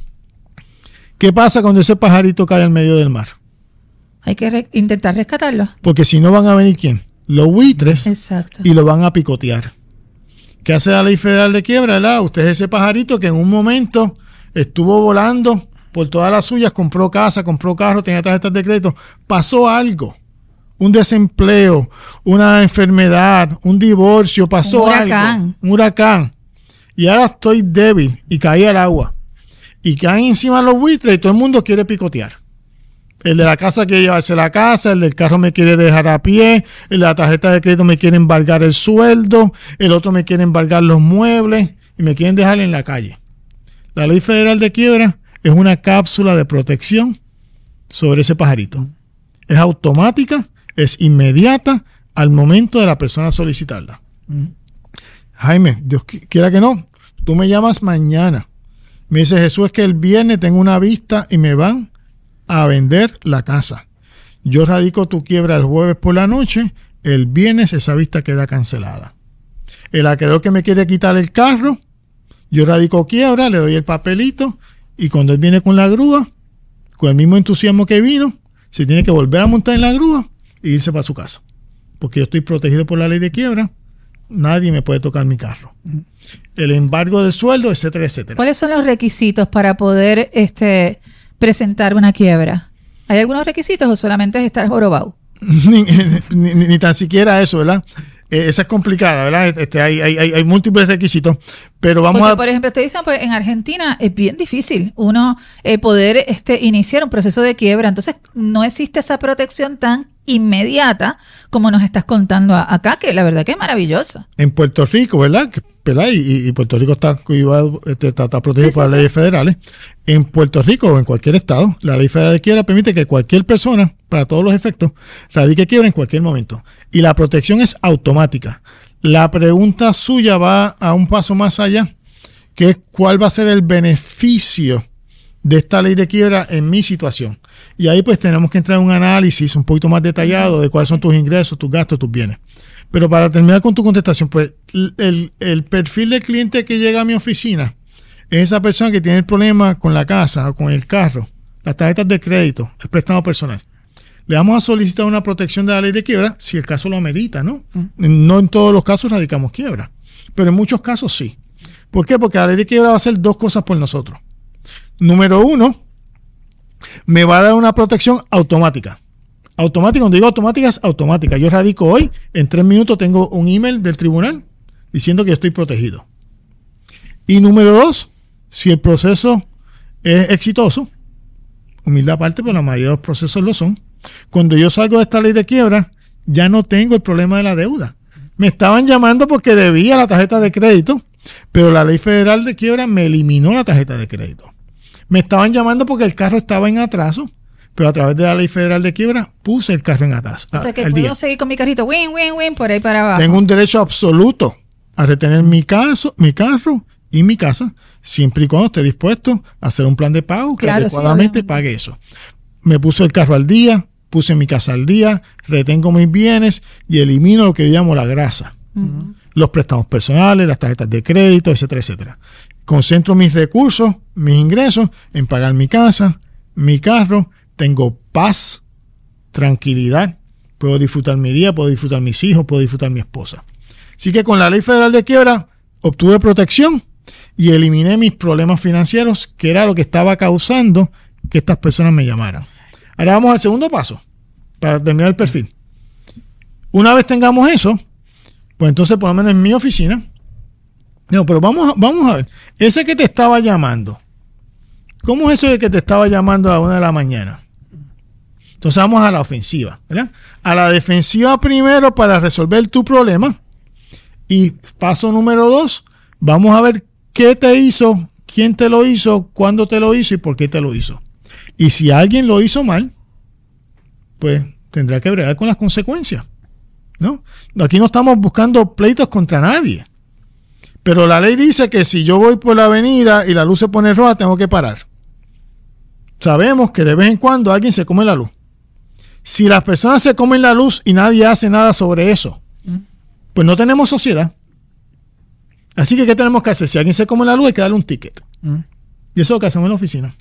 ¿Qué pasa cuando ese pajarito cae al medio del mar?
Hay que re- intentar rescatarlo.
Porque si no, van a venir ¿quién? Los buitres.
Exacto.
Y lo van a picotear. ¿Qué hace la Ley Federal de Quiebra? ¿verdad? Usted es ese pajarito que en un momento estuvo volando por todas las suyas, compró casa, compró carro, tenía tarjetas de crédito. Pasó algo. Un desempleo, una enfermedad, un divorcio, pasó
un huracán.
algo. Un huracán. Y ahora estoy débil y caí al agua. Y caen encima los buitres y todo el mundo quiere picotear. El de la casa quiere llevarse la casa, el del carro me quiere dejar a pie, el de la tarjeta de crédito me quiere embargar el sueldo, el otro me quiere embargar los muebles y me quieren dejar en la calle. La Ley Federal de Quiebra es una cápsula de protección sobre ese pajarito. Es automática, es inmediata al momento de la persona solicitarla. Mm. Jaime, Dios quiera que no, tú me llamas mañana. Me dice, Jesús, es que el viernes tengo una vista y me van a vender la casa. Yo radico tu quiebra el jueves por la noche, el viernes esa vista queda cancelada. El acreedor que me quiere quitar el carro, yo radico quiebra, le doy el papelito y cuando él viene con la grúa, con el mismo entusiasmo que vino, se tiene que volver a montar en la grúa e irse para su casa. Porque yo estoy protegido por la ley de quiebra, nadie me puede tocar mi carro. El embargo del sueldo, etcétera, etcétera.
¿Cuáles son los requisitos para poder este, presentar una quiebra? ¿Hay algunos requisitos o solamente es estar jorobado?
ni, ni, ni, ni tan siquiera eso, ¿verdad? Eh, esa es complicada, ¿verdad? Este, hay, hay, hay múltiples requisitos, pero vamos
Porque,
a...
por ejemplo, ustedes dicen, pues en Argentina es bien difícil uno eh, poder este, iniciar un proceso de quiebra, entonces no existe esa protección tan inmediata como nos estás contando a, acá, que la verdad que es maravillosa.
En Puerto Rico, ¿verdad? ¿verdad? Y, y Puerto Rico está, está, está protegido sí, por sí, las sí. leyes federales. En Puerto Rico o en cualquier estado, la ley federal de quiebra permite que cualquier persona, para todos los efectos, radique quiebra en cualquier momento. Y la protección es automática. La pregunta suya va a un paso más allá, que es cuál va a ser el beneficio de esta ley de quiebra en mi situación. Y ahí pues tenemos que entrar en un análisis un poquito más detallado de cuáles son tus ingresos, tus gastos, tus bienes. Pero para terminar con tu contestación, pues el, el perfil del cliente que llega a mi oficina es esa persona que tiene el problema con la casa o con el carro, las tarjetas de crédito, el préstamo personal. Le vamos a solicitar una protección de la ley de quiebra si el caso lo amerita, ¿no? Mm. No en todos los casos radicamos quiebra, pero en muchos casos sí. ¿Por qué? Porque la ley de quiebra va a hacer dos cosas por nosotros. Número uno, me va a dar una protección automática. Automática, cuando digo automática, es automática. Yo radico hoy, en tres minutos tengo un email del tribunal diciendo que yo estoy protegido. Y número dos, si el proceso es exitoso, humildad aparte, pero la mayoría de los procesos lo son, cuando yo salgo de esta ley de quiebra, ya no tengo el problema de la deuda. Me estaban llamando porque debía la tarjeta de crédito, pero la ley federal de quiebra me eliminó la tarjeta de crédito. Me estaban llamando porque el carro estaba en atraso, pero a través de la ley federal de quiebra puse el carro en atraso.
O sea que puedo día. seguir con mi carrito, win, win, win, por ahí para abajo.
Tengo un derecho absoluto a retener mi, caso, mi carro y mi casa, siempre y cuando esté dispuesto a hacer un plan de pago que claro, adecuadamente sí, pague eso. Me puso el carro al día, puse mi casa al día, retengo mis bienes y elimino lo que yo llamo la grasa. Uh-huh. Los préstamos personales, las tarjetas de crédito, etcétera, etcétera. Concentro mis recursos, mis ingresos en pagar mi casa, mi carro, tengo paz, tranquilidad, puedo disfrutar mi día, puedo disfrutar mis hijos, puedo disfrutar mi esposa. Así que con la Ley Federal de Quiebra obtuve protección y eliminé mis problemas financieros, que era lo que estaba causando que estas personas me llamaran. Ahora vamos al segundo paso, para terminar el perfil. Una vez tengamos eso, pues entonces por lo menos en mi oficina, no, pero vamos a, vamos a ver, ese que te estaba llamando, ¿cómo es eso de que te estaba llamando a la una de la mañana? Entonces vamos a la ofensiva, ¿verdad? A la defensiva primero para resolver tu problema. Y paso número dos, vamos a ver qué te hizo, quién te lo hizo, cuándo te lo hizo y por qué te lo hizo. Y si alguien lo hizo mal, pues tendrá que bregar con las consecuencias, ¿no? Aquí no estamos buscando pleitos contra nadie. Pero la ley dice que si yo voy por la avenida y la luz se pone roja, tengo que parar. Sabemos que de vez en cuando alguien se come la luz. Si las personas se comen la luz y nadie hace nada sobre eso, pues no tenemos sociedad. Así que, ¿qué tenemos que hacer? Si alguien se come la luz, hay que darle un ticket. Mm. Y eso es lo que hacemos en la oficina.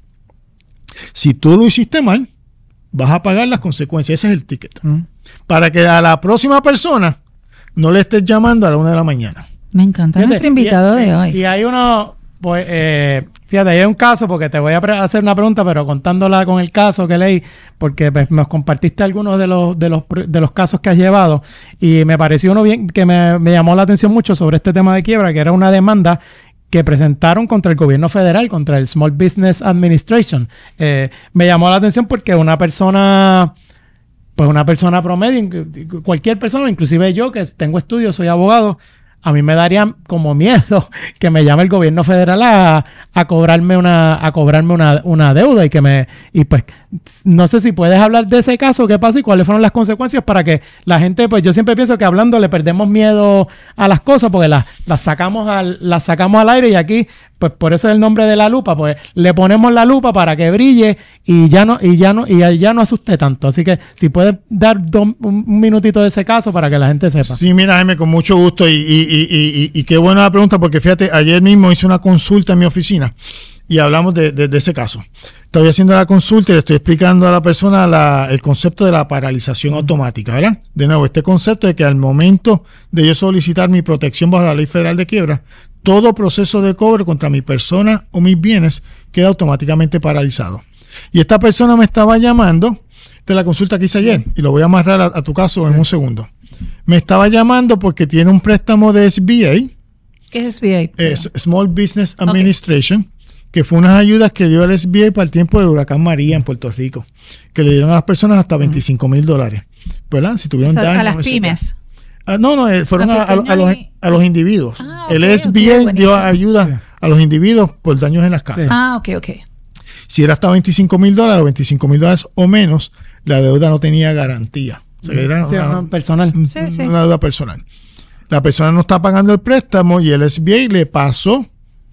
Si tú lo hiciste mal, vas a pagar las consecuencias. Ese es el ticket. Mm. Para que a la próxima persona no le estés llamando a la una de la mañana.
Me encanta fíjate, nuestro invitado
y,
de hoy.
Y hay uno, pues, eh, fíjate, hay un caso, porque te voy a pre- hacer una pregunta, pero contándola con el caso que leí, porque pues, me compartiste algunos de los, de los de los casos que has llevado, y me pareció uno bien que me, me llamó la atención mucho sobre este tema de quiebra, que era una demanda que presentaron contra el gobierno federal, contra el Small Business Administration. Eh, me llamó la atención porque una persona, pues una persona promedio, cualquier persona, inclusive yo que tengo estudios, soy abogado, a mí me daría como miedo que me llame el gobierno federal a, a cobrarme una a cobrarme una, una deuda y que me y pues no sé si puedes hablar de ese caso, qué pasó y cuáles fueron las consecuencias para que la gente, pues yo siempre pienso que hablando le perdemos miedo a las cosas porque las, las sacamos al las sacamos al aire y aquí pues por eso es el nombre de la lupa, pues le ponemos la lupa para que brille y ya no y ya no y ya no asuste tanto. Así que si puedes dar do, un, un minutito de ese caso para que la gente sepa.
Sí, mira, Jaime, con mucho gusto y, y, y, y, y qué buena la pregunta porque fíjate, ayer mismo hice una consulta en mi oficina y hablamos de, de, de ese caso. Estoy haciendo la consulta y le estoy explicando a la persona la, el concepto de la paralización automática, ¿verdad? De nuevo, este concepto de que al momento de yo solicitar mi protección bajo la Ley Federal de Quiebra, todo proceso de cobro contra mi persona o mis bienes queda automáticamente paralizado. Y esta persona me estaba llamando de la consulta que hice ayer, y lo voy a amarrar a, a tu caso en un segundo. Me estaba llamando porque tiene un préstamo de S B A.
¿Qué es S B A?
Es Small Business Administration, okay, que fue unas ayudas que dio el S B A para el tiempo del huracán María en Puerto Rico, que le dieron a las personas hasta veinticinco mil dólares. ¿Verdad? Si tuvieron
o sea,
daño,
a las pymes.
Ah, no, no, eh, fueron a, a, a, los, a los individuos. Ah, okay, el S B A okay, dio ayuda sí. a los individuos por daños en las casas.
Sí. Ah, ok, ok.
Si era hasta veinticinco mil dólares o veinticinco mil dólares o menos, la deuda no tenía garantía. O sea, era
sí,
una,
personal.
Sí, sí. una deuda personal. La persona no está pagando el préstamo y el S B A le pasó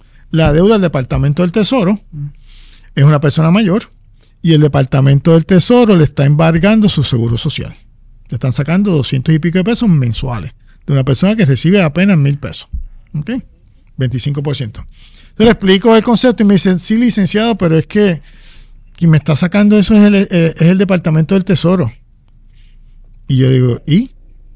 la deuda al Departamento del Tesoro. Mm. Es una persona mayor y el Departamento del Tesoro le está embargando su seguro social. Le están sacando doscientos y pico de pesos mensuales de una persona que recibe apenas mil pesos. ¿Ok? veinticinco por ciento. Entonces le explico el concepto y me dicen, sí, licenciado, pero es que quien me está sacando eso es el, es el Departamento del Tesoro. Y yo digo, ¿y?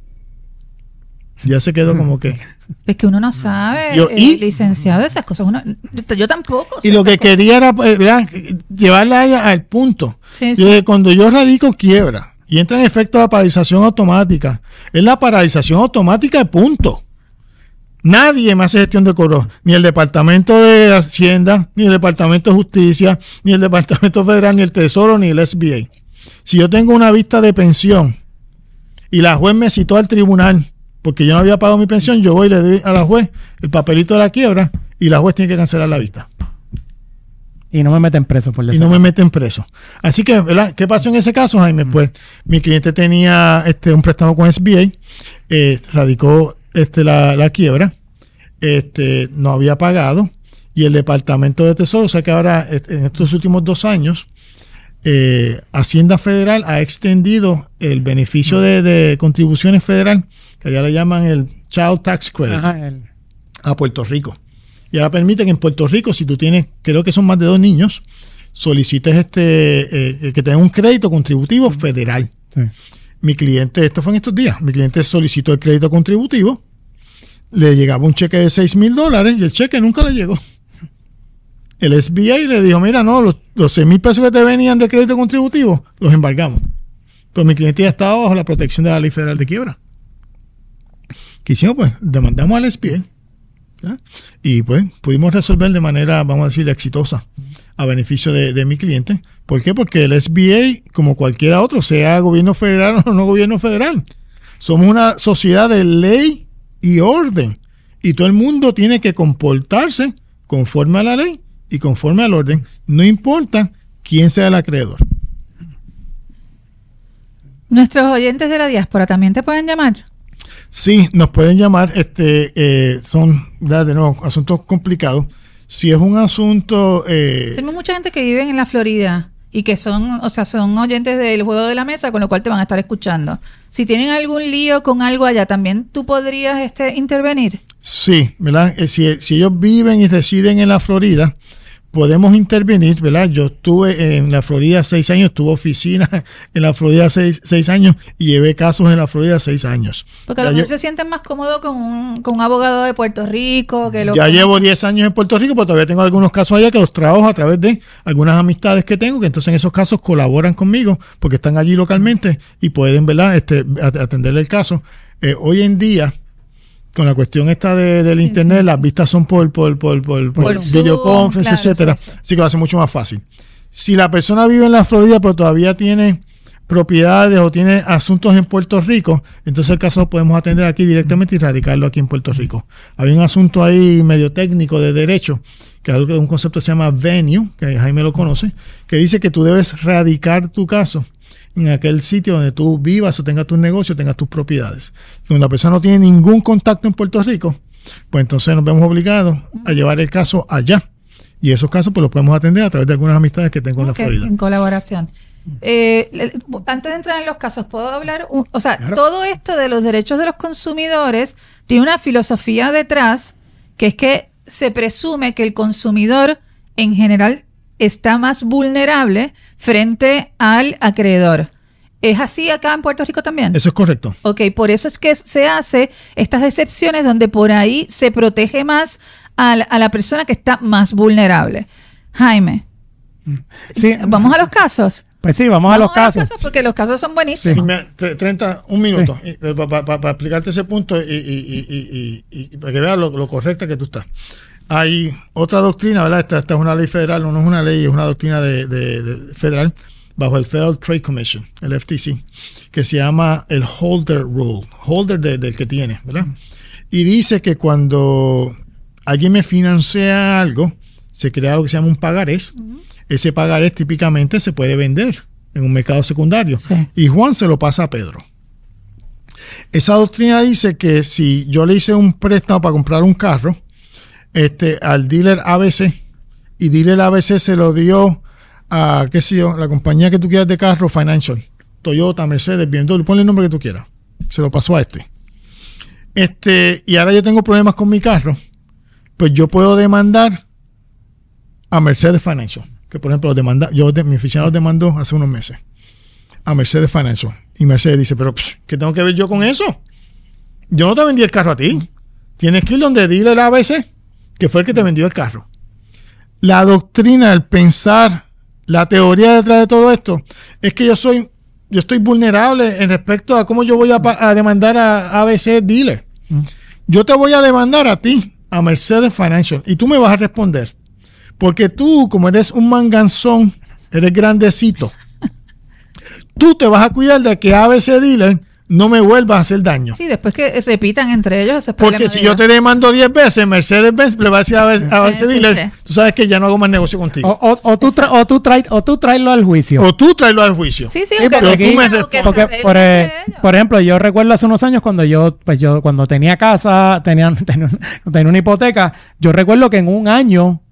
Ya se quedó como que...
Es que uno no sabe,
yo,
eh, ¿y? licenciado, esas cosas. Uno, yo tampoco.
Y lo que cosas. quería era ¿verdad? llevarla a ella al punto. Sí, yo, sí. Cuando yo radico quiebra y entra en efecto la paralización automática, es la paralización automática de punto. Nadie me hace gestión de cobro, ni el Departamento de Hacienda, ni el Departamento de Justicia, ni el Departamento Federal, ni el Tesoro, ni el S B A. Si yo tengo una vista de pensión y la juez me citó al tribunal porque yo no había pagado mi pensión, yo voy y le doy a la juez el papelito de la quiebra y la juez tiene que cancelar la vista.
Y no me meten preso por
Y no me meten preso. Así que, ¿verdad? ¿Qué pasó en ese caso, Jaime? Mm. Pues mi cliente tenía este un préstamo con S B A, eh, radicó este la, la quiebra, este no había pagado y el Departamento de Tesoro, o sea que ahora en estos últimos dos años eh, Hacienda Federal ha extendido el beneficio de, de contribuciones federal, que allá le llaman el Child Tax Credit, Ajá, el... a Puerto Rico. Y ahora permite que en Puerto Rico, si tú tienes, creo que son más de dos niños, solicites este eh, que tenga un crédito contributivo federal. Sí. Mi cliente, esto fue en estos días, mi cliente solicitó el crédito contributivo, le llegaba un cheque de seis mil dólares y el cheque nunca le llegó. El S B A le dijo, mira, no, los, los seis mil pesos que te venían de crédito contributivo, los embargamos. Pero mi cliente ya estaba bajo la protección de la Ley Federal de Quiebra. ¿Qué hicimos? Pues demandamos al S B A. ¿Ya? Y pues pudimos resolver de manera, vamos a decir, exitosa a beneficio de, de mi cliente. ¿Por qué? Porque el S B A, como cualquiera otro, sea gobierno federal o no gobierno federal, somos una sociedad de ley y orden. Y todo el mundo tiene que comportarse conforme a la ley y conforme al orden, no importa quién sea el acreedor.
¿Nuestros oyentes de la diáspora también te pueden llamar?
Sí, nos pueden llamar, este, eh, son, de nuevo, asuntos complicados. Si es un asunto... Eh,
Tenemos mucha gente que vive en la Florida y que son, o sea, son oyentes del Juego de la Mesa, con lo cual te van a estar escuchando. Si tienen algún lío con algo allá, ¿también tú podrías este, intervenir?
Sí, ¿verdad? Eh, si, si ellos viven y residen en la Florida, podemos intervenir, ¿verdad? Yo estuve en la Florida seis años, tuve oficina en la Florida seis, seis años y llevé casos en la Florida seis años.
Porque a lo mejor se sienten más cómodos con un, con un abogado de Puerto Rico. Que lo
ya llevo diez años en Puerto Rico, pero todavía tengo algunos casos allá que los trabajo a través de algunas amistades que tengo, que entonces en esos casos colaboran conmigo porque están allí localmente y pueden, ¿verdad?, este, atenderle el caso. Eh, hoy en día, con la cuestión esta de, del sí, internet, sí. las vistas son por, por, por, por, por, por videoconferencia, claro, etcétera. Sí, sí. Así que lo hace mucho más fácil. Si la persona vive en la Florida, pero todavía tiene propiedades o tiene asuntos en Puerto Rico, entonces el caso lo podemos atender aquí directamente y radicarlo aquí en Puerto Rico. Hay un asunto ahí medio técnico de derecho, que es un concepto que se llama venue, que Jaime lo conoce, que dice que tú debes radicar tu caso en aquel sitio donde tú vivas o tengas tus negocios, tengas tus propiedades. Y cuando la persona no tiene ningún contacto en Puerto Rico, pues entonces nos vemos obligados a llevar el caso allá. Y esos casos pues los podemos atender a través de algunas amistades que tengo en okay, la Florida.
En colaboración. Eh, antes de entrar en los casos, ¿puedo hablar? Un, o sea, claro. Todo esto de los derechos de los consumidores tiene una filosofía detrás, que es que se presume que el consumidor en general está más vulnerable frente al acreedor. ¿Es así acá en Puerto Rico también?
Eso es correcto.
Ok, por eso es que se hace estas excepciones donde por ahí se protege más a la, a la persona que está más vulnerable. Jaime,
sí.
¿Vamos a los casos?
Pues sí, vamos, vamos a los
a
casos.
Los casos porque los casos son buenísimos.
Sí, me, treinta, un minuto, sí. para pa, pa, pa explicarte ese punto y, y, y, y, y, y para que veas lo, lo correcta que tú estás. Hay otra doctrina, ¿verdad? Esta, esta es una ley federal, no es una ley, es una doctrina de, de, de federal bajo el Federal Trade Commission, el F T C, que se llama el holder rule, holder de, del que tiene, ¿verdad? Y dice que cuando alguien me financia algo, se crea algo que se llama un pagarés. Uh-huh. Ese pagarés típicamente se puede vender en un mercado secundario. Sí. Y Juan se lo pasa a Pedro. Esa doctrina dice que si yo le hice un préstamo para comprar un carro, Este, al dealer A B C, y dealer A B C se lo dio a, qué sé yo, la compañía que tú quieras de carro, Financial, Toyota, Mercedes, B M W, ponle el nombre que tú quieras. Se lo pasó a este. Este, y ahora yo tengo problemas con mi carro, pues yo puedo demandar a Mercedes Financial, que por ejemplo, demanda, yo de, mi oficina los demandó hace unos meses, a Mercedes Financial. Y Mercedes dice, pero psh, ¿qué tengo que ver yo con eso? Yo no te vendí el carro a ti. Tienes que ir donde dealer A B C, que fue el que te vendió el carro. La doctrina, el pensar, la teoría detrás de todo esto, es que yo soy, yo estoy vulnerable en respecto a cómo yo voy a, a demandar a A B C dealer. Mm. Yo te voy a demandar a ti, a Mercedes Financial, y tú me vas a responder. Porque tú, como eres un manganzón, eres grandecito, tú te vas a cuidar de que A B C dealer no me vuelva a hacer daño.
Sí, después que repitan entre ellos. Ese
Porque si de yo te demando diez veces, Mercedes-Benz le va a decir a veces, a veces sí, dealers, sí, sí. Tú sabes que ya no hago más negocio contigo.
O, o, o, tú, tra o, tú, traes, o tú traerlo al juicio.
O tú traerlo al juicio.
Sí, sí,
sí
porque,
porque,
tú
me porque, porque por, eh, por ejemplo, yo recuerdo hace unos años cuando yo, pues yo cuando tenía casa, tenía, tenía, tenía una hipoteca, yo recuerdo que en un año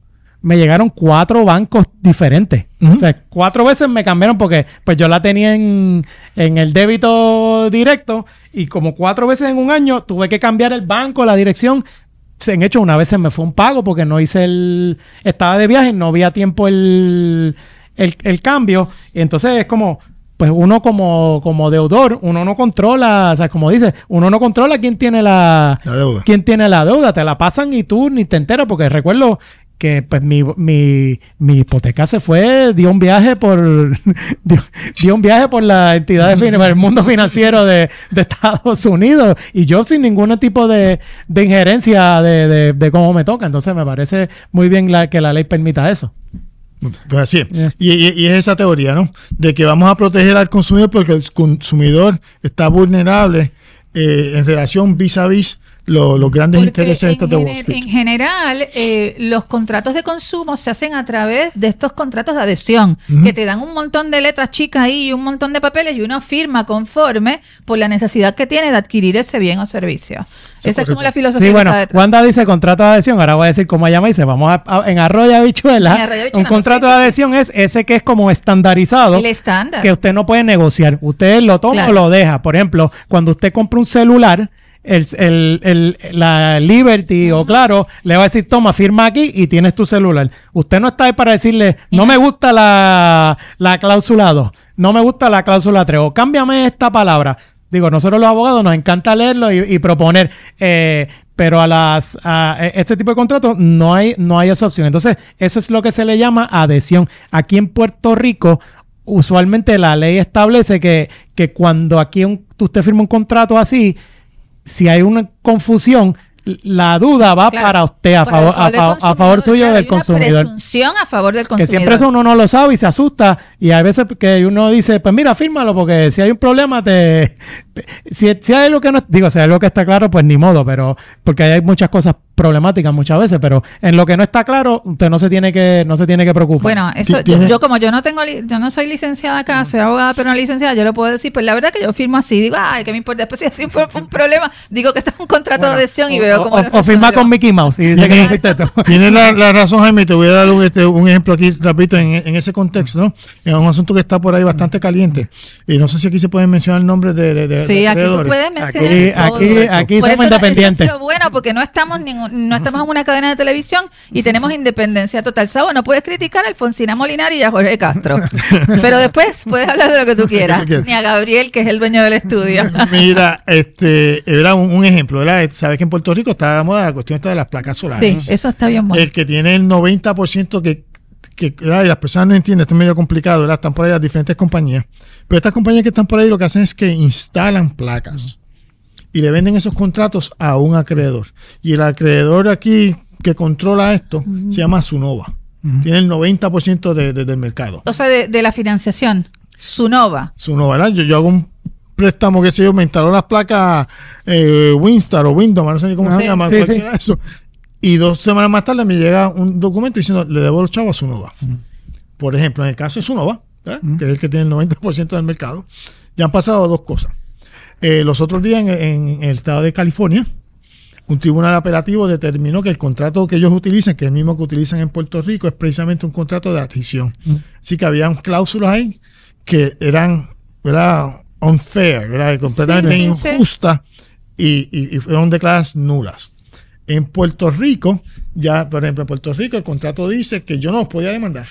me llegaron cuatro bancos diferentes.
Uh-huh.
O sea, cuatro veces me cambiaron porque pues yo la tenía en, en el débito directo y como cuatro veces en un año tuve que cambiar el banco, la dirección. En hecho, una vez se me fue un pago porque no hice el... Estaba de viaje, no había tiempo el, el, el cambio. Y entonces es como... Pues uno como, como deudor, uno no controla, o sea, como dice, uno no controla quién tiene la,
La deuda.
quién tiene la deuda. Te la pasan y tú ni te enteras porque recuerdo que pues mi, mi, mi hipoteca se fue, dio un viaje por dio, dio un viaje por la entidad de por el mundo financiero de, de Estados Unidos y yo sin ningún tipo de, de injerencia de, de, de cómo me toca. Entonces me parece muy bien la, que la ley permita eso.
Pues así es.
Yeah.
Y, y, y es esa teoría, ¿no? De que vamos a proteger al consumidor porque el consumidor está vulnerable eh, en relación vis a vis lo, los grandes
Porque
intereses
en,
estos de Wall
gener-
Street.
en general, eh, los contratos de consumo se hacen a través de estos contratos de adhesión,
Ujú.
que te dan un montón de letras chicas ahí y un montón de papeles y uno firma conforme por la necesidad que tiene de adquirir ese bien o servicio.
Sí,
Esa es como
correcto.
la filosofía
Sí,
que
bueno,
está detrás.
Wanda dice contrato de adhesión, ahora voy a decir cómo llama y dice, vamos a, a- en arroyo habichuela,
En arroyo habichuela,
un
no
contrato
sé,
de
sí,
adhesión es ese que es como estandarizado,
El estándar.
que usted no puede negociar, usted lo toma
Claro.
o lo deja. Por ejemplo, cuando usted compra un celular, el, el, el- la Liberty o Claro le va a decir, toma, firma aquí y tienes tu celular. Usted no está ahí para decirle, no me gusta la, la cláusula dos, no me gusta la cláusula tres, o cámbiame esta palabra. Digo, nosotros los abogados nos encanta leerlo y, y proponer, eh, pero a las a ese tipo de contratos no hay no hay esa opción. Entonces, eso es lo que se le llama adhesión. Aquí en Puerto Rico, usualmente la ley establece que, que cuando aquí un, usted firma un contrato así, si hay una confusión, la duda va
Claro,
para usted a
para el
favor, a,
del
fa- a
consumidor,
favor suyo
claro,
del
hay una
consumidor.
presunción a favor del
Que
consumidor.
siempre eso uno no lo sabe y se asusta. Y hay veces que uno dice, pues mira, fírmalo, porque si hay un problema, te, te- si, si hay algo que no, digo, si hay algo que está claro, pues ni modo, pero porque hay muchas cosas problemáticas muchas veces, pero en lo que no está claro, usted no se tiene que, no se tiene que preocupar.
Bueno, eso yo,
Tiene-
yo como yo no tengo, li- yo no soy licenciada acá, soy abogada pero no licenciada, yo lo puedo decir, pues la verdad que yo firmo así, digo, ay, ¿qué me importa? Después si hay un, pro- un problema, digo que esto es un contrato
Bueno,
de adhesión y
o-
veo
o,
cómo
o-
lo
o firma
resuelvo.
con Mickey Mouse y dice que no fuiste tú.
Tienes la, la razón, Jaime. Te voy a dar un, este, un ejemplo aquí rapidito en, en ese contexto, ¿no? Es un asunto que está por ahí bastante caliente. Y no sé si aquí se pueden mencionar nombres de, de, de,
Sí,
de
aquí tú
acreedores.
puedes mencionar
Aquí,
todo.
aquí, aquí
Por
somos
eso no-
independientes.
Eso es lo bueno, porque no estamos, ningún- no estamos en una cadena de televisión y tenemos independencia total. Sabo, no puedes criticar a Alfonsina Molinari y a Jorge Castro. Pero después puedes hablar de lo que tú quieras. Ni a Gabriel, que es el dueño del estudio.
Mira, este, era un, un ejemplo, ¿verdad? Sabes que en Puerto Rico está de moda la cuestión esta de las placas solares.
Sí, eso está bien bueno.
El que tiene el noventa por ciento que, que ¿verdad? Y las personas no entienden, esto es medio complicado, ¿verdad? Están por ahí las diferentes compañías. Pero estas compañías que están por ahí lo que hacen es que instalan placas y le venden esos contratos a un acreedor. Y el acreedor aquí que controla esto se llama Sunova. Tiene el noventa por ciento de, de- del mercado.
O sea, de, de la financiación, Sunova.
Sunova, ¿verdad? Yo, yo hago un préstamo, que sé yo, me instaló las placas eh, Winstar o Windows, no sé ni cómo
Ah,
se llama,
sí,
cualquiera
sí.
de eso. Y dos semanas más tarde me llega un documento diciendo, le debo los chavos a Sunova. Por ejemplo, en el caso de Sunova, ¿verdad? Que es el que tiene el noventa por ciento del mercado, ya han pasado dos cosas. Eh, los otros días en, en el estado de California, un tribunal apelativo determinó que el contrato que ellos utilizan, que es el mismo que utilizan en Puerto Rico, es precisamente un contrato de adquisición.
Mm.
Así que habían cláusulas ahí que eran, ¿verdad? Unfair, ¿verdad? Completamente
Sí, sí, sí.
injustas y, y, y fueron declaradas nulas. En Puerto Rico, ya, por ejemplo, en Puerto Rico el contrato dice que yo no los podía demandar.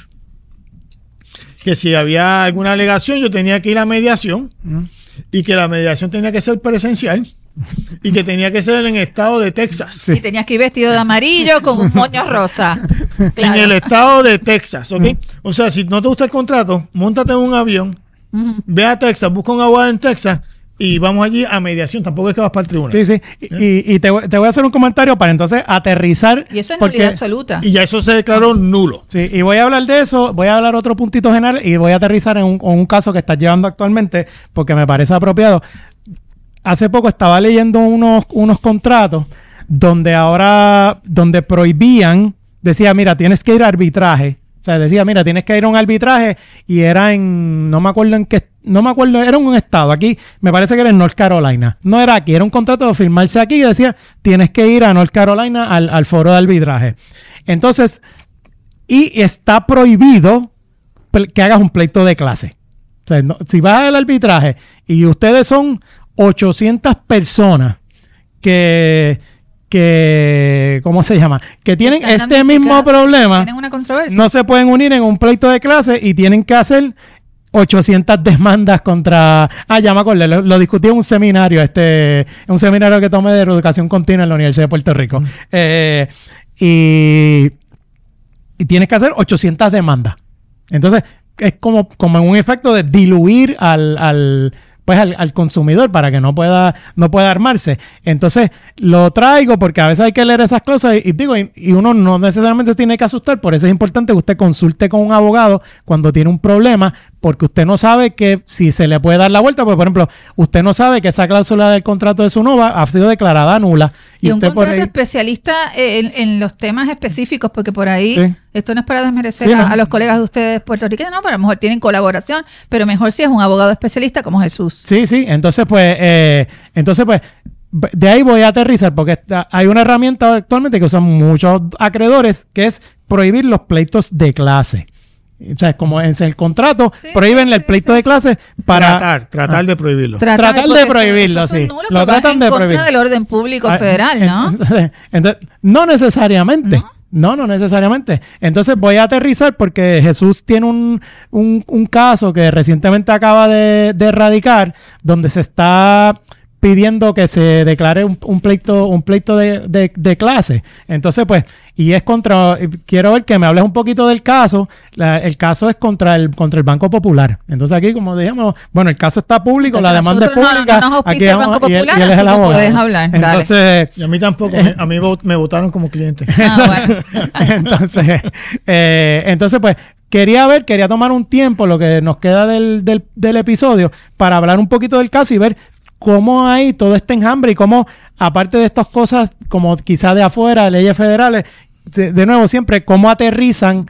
Que si había alguna alegación yo tenía que ir a mediación y que la mediación tenía que ser presencial y que tenía que ser en el estado de Texas.
Sí.
Y tenías que ir vestido de amarillo con un moño rosa. Claro.
En el estado de Texas, ¿ok? O sea, si no te gusta el contrato, móntate en un avión,
Ujú.
ve a Texas, busca un abogado en Texas y vamos allí a mediación. Tampoco es que vas para el tribunal.
Sí, sí. Y, y te, voy- te voy a hacer un comentario para entonces aterrizar.
Y eso es
porque-
nulidad absoluta.
Y ya eso se declaró nulo.
Sí, y voy a hablar de eso, voy a hablar otro puntito general y voy a aterrizar en un, en un caso que estás llevando actualmente porque me parece apropiado. Hace poco estaba leyendo unos, unos contratos donde ahora, donde prohibían, decía, mira, tienes que ir a arbitraje. O sea, decía, mira, tienes que ir a un arbitraje y era en, no me acuerdo en qué, no me acuerdo, era en un estado, aquí, me parece que era en North Carolina. No era aquí, era un contrato de firmarse aquí y decía, tienes que ir a North Carolina al, al foro de arbitraje. Entonces, y está prohibido que hagas un pleito de clase. O sea, no, si vas al arbitraje y ustedes son ochocientas personas que, que ¿cómo se llama? Que tienen
Están
este mismo problema,
tienen una controversia.
no se pueden unir en un pleito de clase y tienen que hacer ochocientas demandas contra... Ah, ya me acordé, lo, lo discutí en un seminario, este, en un seminario que tomé de educación continua en la Universidad de Puerto Rico. Mm. Eh, y, y tienes que hacer ochocientas demandas. Entonces, es como, como en un efecto de diluir al... al pues al, al consumidor para que no pueda no pueda armarse. Entonces lo traigo porque a veces hay que leer esas cosas y, y digo y, y uno no necesariamente tiene que asustar, por eso es importante que usted consulte con un abogado cuando tiene un problema, porque usted no sabe que si se le puede dar la vuelta, porque por ejemplo, usted no sabe que esa cláusula del contrato de su nova ha sido declarada nula.
Y, y un
usted
contrato
por ahí,
especialista en, en los temas específicos, porque por ahí, sí. esto no es para desmerecer
sí,
a,
no.
a los colegas de ustedes puertorriqueños, no, pero a lo mejor tienen colaboración, pero mejor si es un abogado especialista como Jesús.
Sí, sí, entonces pues, eh, entonces pues, de ahí voy a aterrizar, porque está, hay una herramienta actualmente que usan muchos acreedores, que es prohibir los pleitos de clase. O sea, como en el contrato, sí, prohíben sí, el pleito sí. de clase para...
Tratar, tratar ah, de prohibirlo.
Tratar, tratar de prohibirlo, eso, eso sí.
Lo tratan de prohibir. En contra del orden público ah, federal, ¿no?
Entonces, entonces, no necesariamente. ¿No? No, no necesariamente. Entonces voy a aterrizar porque Jesús tiene un, un, un caso que recientemente acaba de, de erradicar, donde se está pidiendo que se declare un, un pleito un pleito de, de, de clase. Entonces, pues, y es contra, quiero ver que me hables un poquito del caso. La, el caso es contra el contra el Banco Popular. Entonces aquí, como dijimos, bueno, el caso está público, la demanda es pública.
No, no nos
aquí
el Banco Popular,
y él, y él es el abogado.
Puedes hablar.
Entonces,
y a mí tampoco, eh, a mí me votaron como cliente.
Ah, bueno.
entonces, eh, entonces, pues, quería ver, quería tomar un tiempo, lo que nos queda del, del, del episodio, para hablar un poquito del caso y ver cómo hay todo este enjambre y cómo, aparte de estas cosas, como quizás de afuera, leyes federales, de, de nuevo, siempre, cómo aterrizan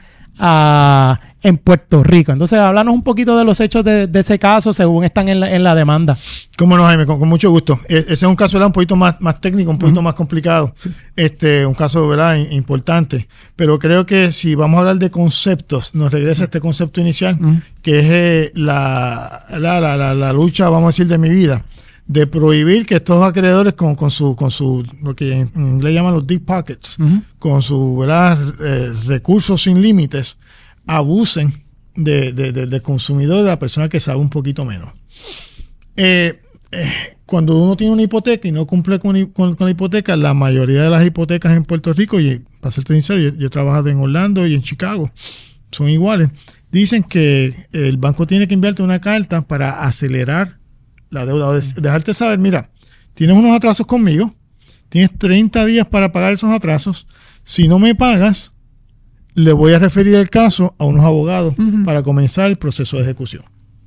a, en Puerto Rico. Entonces, háblanos un poquito de los hechos de, de ese caso según están en la, en la demanda.
Cómo no, Jaime, con, con mucho gusto. E, ese es un caso, ¿verdad?, un poquito más, más técnico, un poquito uh-huh. más complicado. Sí. Este, un caso, ¿verdad?, importante. Pero creo que si vamos a hablar de conceptos, nos regresa uh-huh. este concepto inicial, uh-huh. que es eh, la, la, la, la, la lucha, vamos a decir, de mi vida, de prohibir que estos acreedores con, con su, con su, lo que en inglés llaman los deep pockets, uh-huh. con sus, ¿verdad?, eh, recursos sin límites, abusen de, de, de, del consumidor, de la persona que sabe un poquito menos. Eh, eh, cuando uno tiene una hipoteca y no cumple con, con, con la hipoteca, la mayoría de las hipotecas en Puerto Rico, y para ser sincero, yo, yo he trabajado en Orlando y en Chicago, son iguales, dicen que el banco tiene que enviarte una carta para acelerar la deuda, o de, dejarte saber, mira, tienes unos atrasos conmigo, tienes treinta días para pagar esos atrasos, si no me pagas, le voy a referir el caso a unos abogados uh-huh. para comenzar el proceso de ejecución.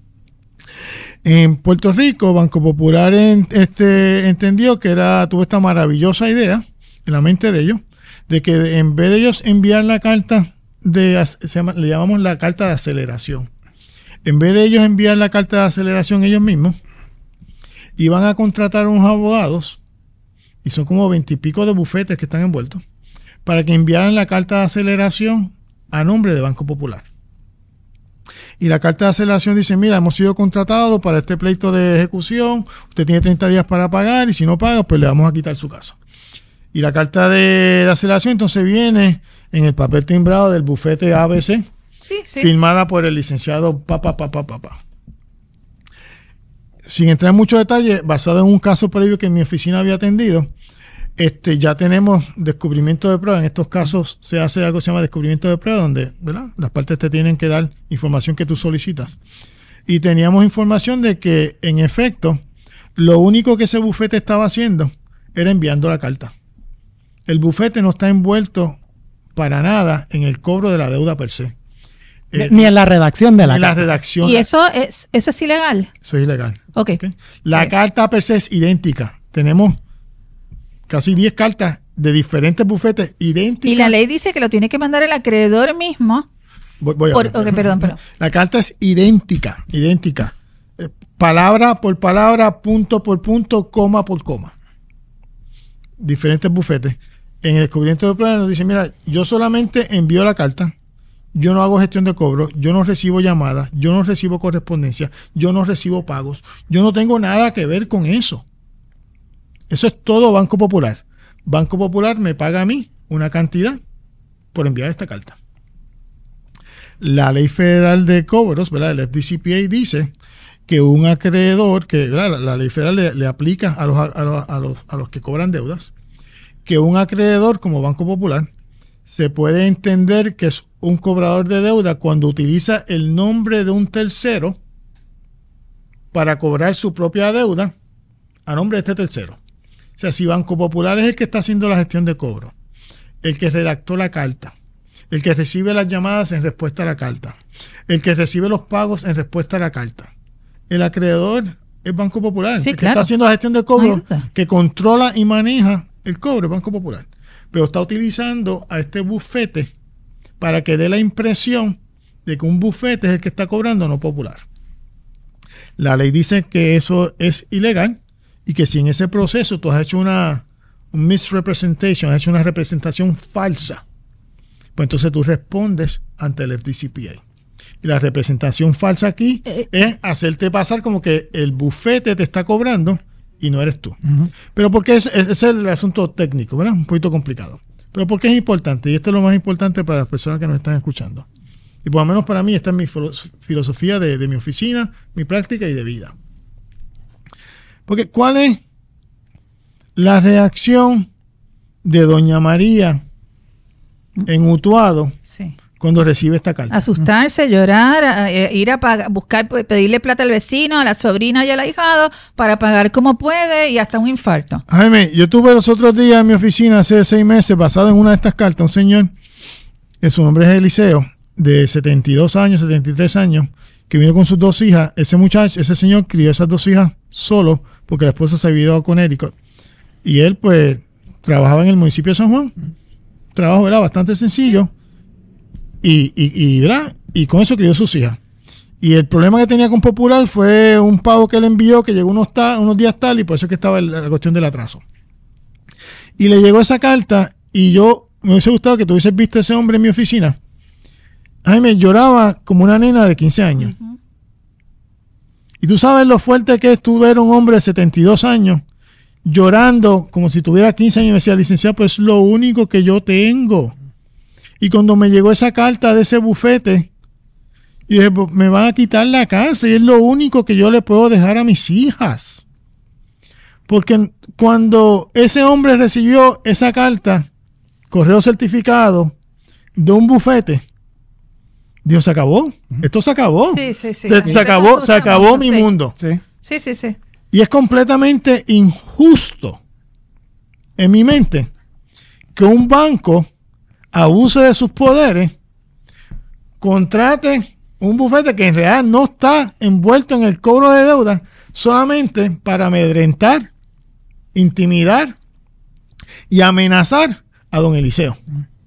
En Puerto Rico, Banco Popular en, este, entendió que era, tuvo esta maravillosa idea en la mente de ellos, de que en vez de ellos enviar la carta, de, se llama, le llamamos la carta de aceleración, en vez de ellos enviar la carta de aceleración ellos mismos, iban a contratar unos abogados, y son como veintipico de bufetes que están envueltos, para que enviaran la carta de aceleración a nombre de Banco Popular. Y la carta de aceleración dice, mira, hemos sido contratados para este pleito de ejecución, usted tiene treinta días para pagar, y si no paga, pues le vamos a quitar su casa. Y la carta de, de aceleración entonces viene en el papel timbrado del bufete A B C,
sí, sí.
firmada por el licenciado papá, papá, papá. Sin entrar en mucho detalle, basado en un caso previo que mi oficina había atendido, este, ya tenemos descubrimiento de prueba. En estos casos se hace algo que se llama descubrimiento de prueba, donde, ¿verdad?, las partes te tienen que dar información que tú solicitas. Y teníamos información de que, en efecto, lo único que ese bufete estaba haciendo era enviando la carta. El bufete no está envuelto para nada en el cobro de la deuda per se.
Eh, ni en la redacción de la
ni
carta.
La redacción.
¿Y eso es, eso es ilegal?
Eso es ilegal.
Ok.
¿Okay? La
okay.
carta per se es idéntica. Tenemos casi diez cartas de diferentes bufetes idénticas.
Y la ley dice que lo tiene que mandar el acreedor mismo.
Voy, voy a
por,
ver.
Okay, perdón, perdón.
La carta es idéntica, idéntica. Eh, palabra por palabra, punto por punto, coma por coma. Diferentes bufetes. En el descubrimiento de prueba nos dice, mira, yo solamente envío la carta yo no hago gestión de cobro, yo no recibo llamadas, yo no recibo correspondencia, yo no recibo pagos, yo no tengo nada que ver con eso. Eso es todo Banco Popular. Banco Popular me paga a mí una cantidad por enviar esta carta. La Ley Federal de Cobros, ¿verdad? El F D C P A dice que un acreedor, que ¿verdad? La, la ley federal le, le aplica a los, a, los, a, los, a los que cobran deudas, que un acreedor como Banco Popular se puede entender que es un cobrador de deuda cuando utiliza el nombre de un tercero para cobrar su propia deuda a nombre de este tercero. O sea, si Banco Popular es el que está haciendo la gestión de cobro, el que redactó la carta, el que recibe las llamadas en respuesta a la carta, el que recibe los pagos en respuesta a la carta, el acreedor es Banco Popular,
sí,
el que
claro.
está haciendo la gestión de cobro,
no
que controla y maneja el cobro es Banco Popular, pero está utilizando a este bufete para que dé la impresión de que un bufete es el que está cobrando, no Popular. La ley dice que eso es ilegal y que si en ese proceso tú has hecho una un misrepresentation, has hecho una representación falsa, pues entonces tú respondes ante el F D C P A. Y la representación falsa aquí eh, es hacerte pasar como que el bufete te está cobrando y no eres tú. Uh-huh. Pero porque es, es, es el asunto técnico, ¿verdad? Un poquito complicado. Pero porque es importante, y esto es lo más importante para las personas que nos están escuchando. Y por lo menos para mí esta es mi filosofía de, de mi oficina, mi práctica y de vida. Porque ¿cuál es la reacción de doña María en Utuado
sí.
cuando recibe esta carta?
Asustarse, llorar, a, a, ir a pagar, buscar, pedirle plata al vecino, a la sobrina y al ahijado para pagar como puede y hasta un infarto.
Jaime, yo tuve los otros días en mi oficina hace seis meses, basado en una de estas cartas, un señor, que su nombre es Eliseo, de setenta y dos años, setenta y tres años, que vino con sus dos hijas. Ese muchacho, ese señor crió esas dos hijas solo porque la esposa se había ido a Connecticut. Y él, pues, trabajaba en el municipio de San Juan. Trabajo, ¿verdad? Bastante sencillo. Y, y, y, ¿verdad? Y con eso crió sus hijas. Y el problema que tenía con Popular fue un pago que él envió que llegó unos, ta- unos días tal y por eso es que estaba el, la cuestión del atraso. Y le llegó esa carta y yo me hubiese gustado que tú hubieses visto a ese hombre en mi oficina. Jaime, lloraba como una nena de quince años. Uh-huh. Y tú sabes lo fuerte que es tú ver a un hombre de setenta y dos años llorando como si tuviera quince años y me decía, licenciado, pues es lo único que yo tengo. Y cuando me llegó esa carta de ese bufete, yo dije, pues me van a quitar la casa y es lo único que yo le puedo dejar a mis hijas. Porque cuando ese hombre recibió esa carta, correo certificado de un bufete, Dios, se acabó. Esto se acabó.
Sí, sí, sí.
Se, se acabó, se acabó mi
sí.
mundo.
Sí.
Sí, sí, sí.
Y es completamente injusto en mi mente que un banco abuse de sus poderes, contrate un bufete que en realidad no está envuelto en el cobro de deuda solamente para amedrentar, intimidar y amenazar a don Eliseo.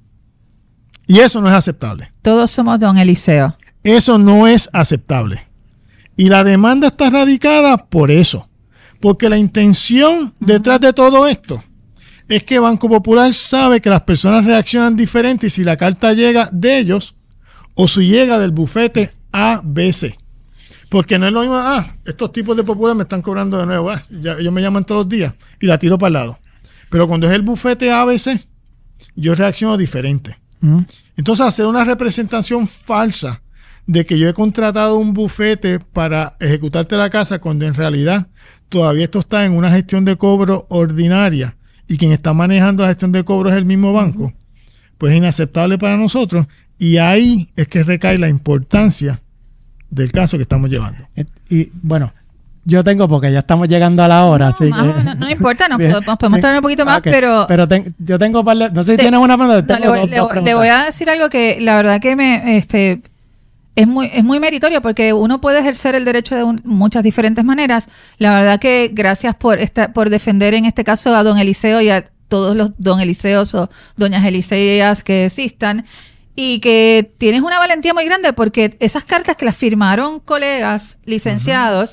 Y eso no es aceptable.
Todos somos don Eliseo.
Eso no es aceptable. Y la demanda está radicada por eso. Porque la intención detrás de todo esto es que Banco Popular sabe que las personas reaccionan diferente y si la carta llega de ellos o si llega del bufete A B C. Porque no es lo mismo, ah, estos tipos de Popular me están cobrando de nuevo, ah, ya, ellos me llaman todos los días y la tiro para el lado. Pero cuando es el bufete A B C, yo reacciono diferente. Mm. Entonces, hacer una representación falsa de que yo he contratado un bufete para ejecutarte la casa cuando en realidad todavía esto está en una gestión de cobro ordinaria y quien está manejando la gestión de cobro es el mismo banco, uh-huh. pues es inaceptable para nosotros y ahí es que recae la importancia del caso que estamos llevando.
Y bueno, yo tengo porque ya estamos llegando a la hora.
No,
así
más,
que,
no, no importa, nos podemos, podemos tardar un poquito más, okay. pero...
Pero ten, yo tengo... Par, no sé si te, tienes una pregunta.
No, le, voy, dos, le, dos le voy a decir algo que la verdad que me... este Es muy, es muy meritorio porque uno puede ejercer el derecho de un, muchas diferentes maneras. La verdad que gracias por esta, por defender en este caso a don Eliseo y a todos los don Eliseos o doñas Eliseas que existan y que tienes una valentía muy grande porque esas cartas que las firmaron colegas licenciados, uh-huh.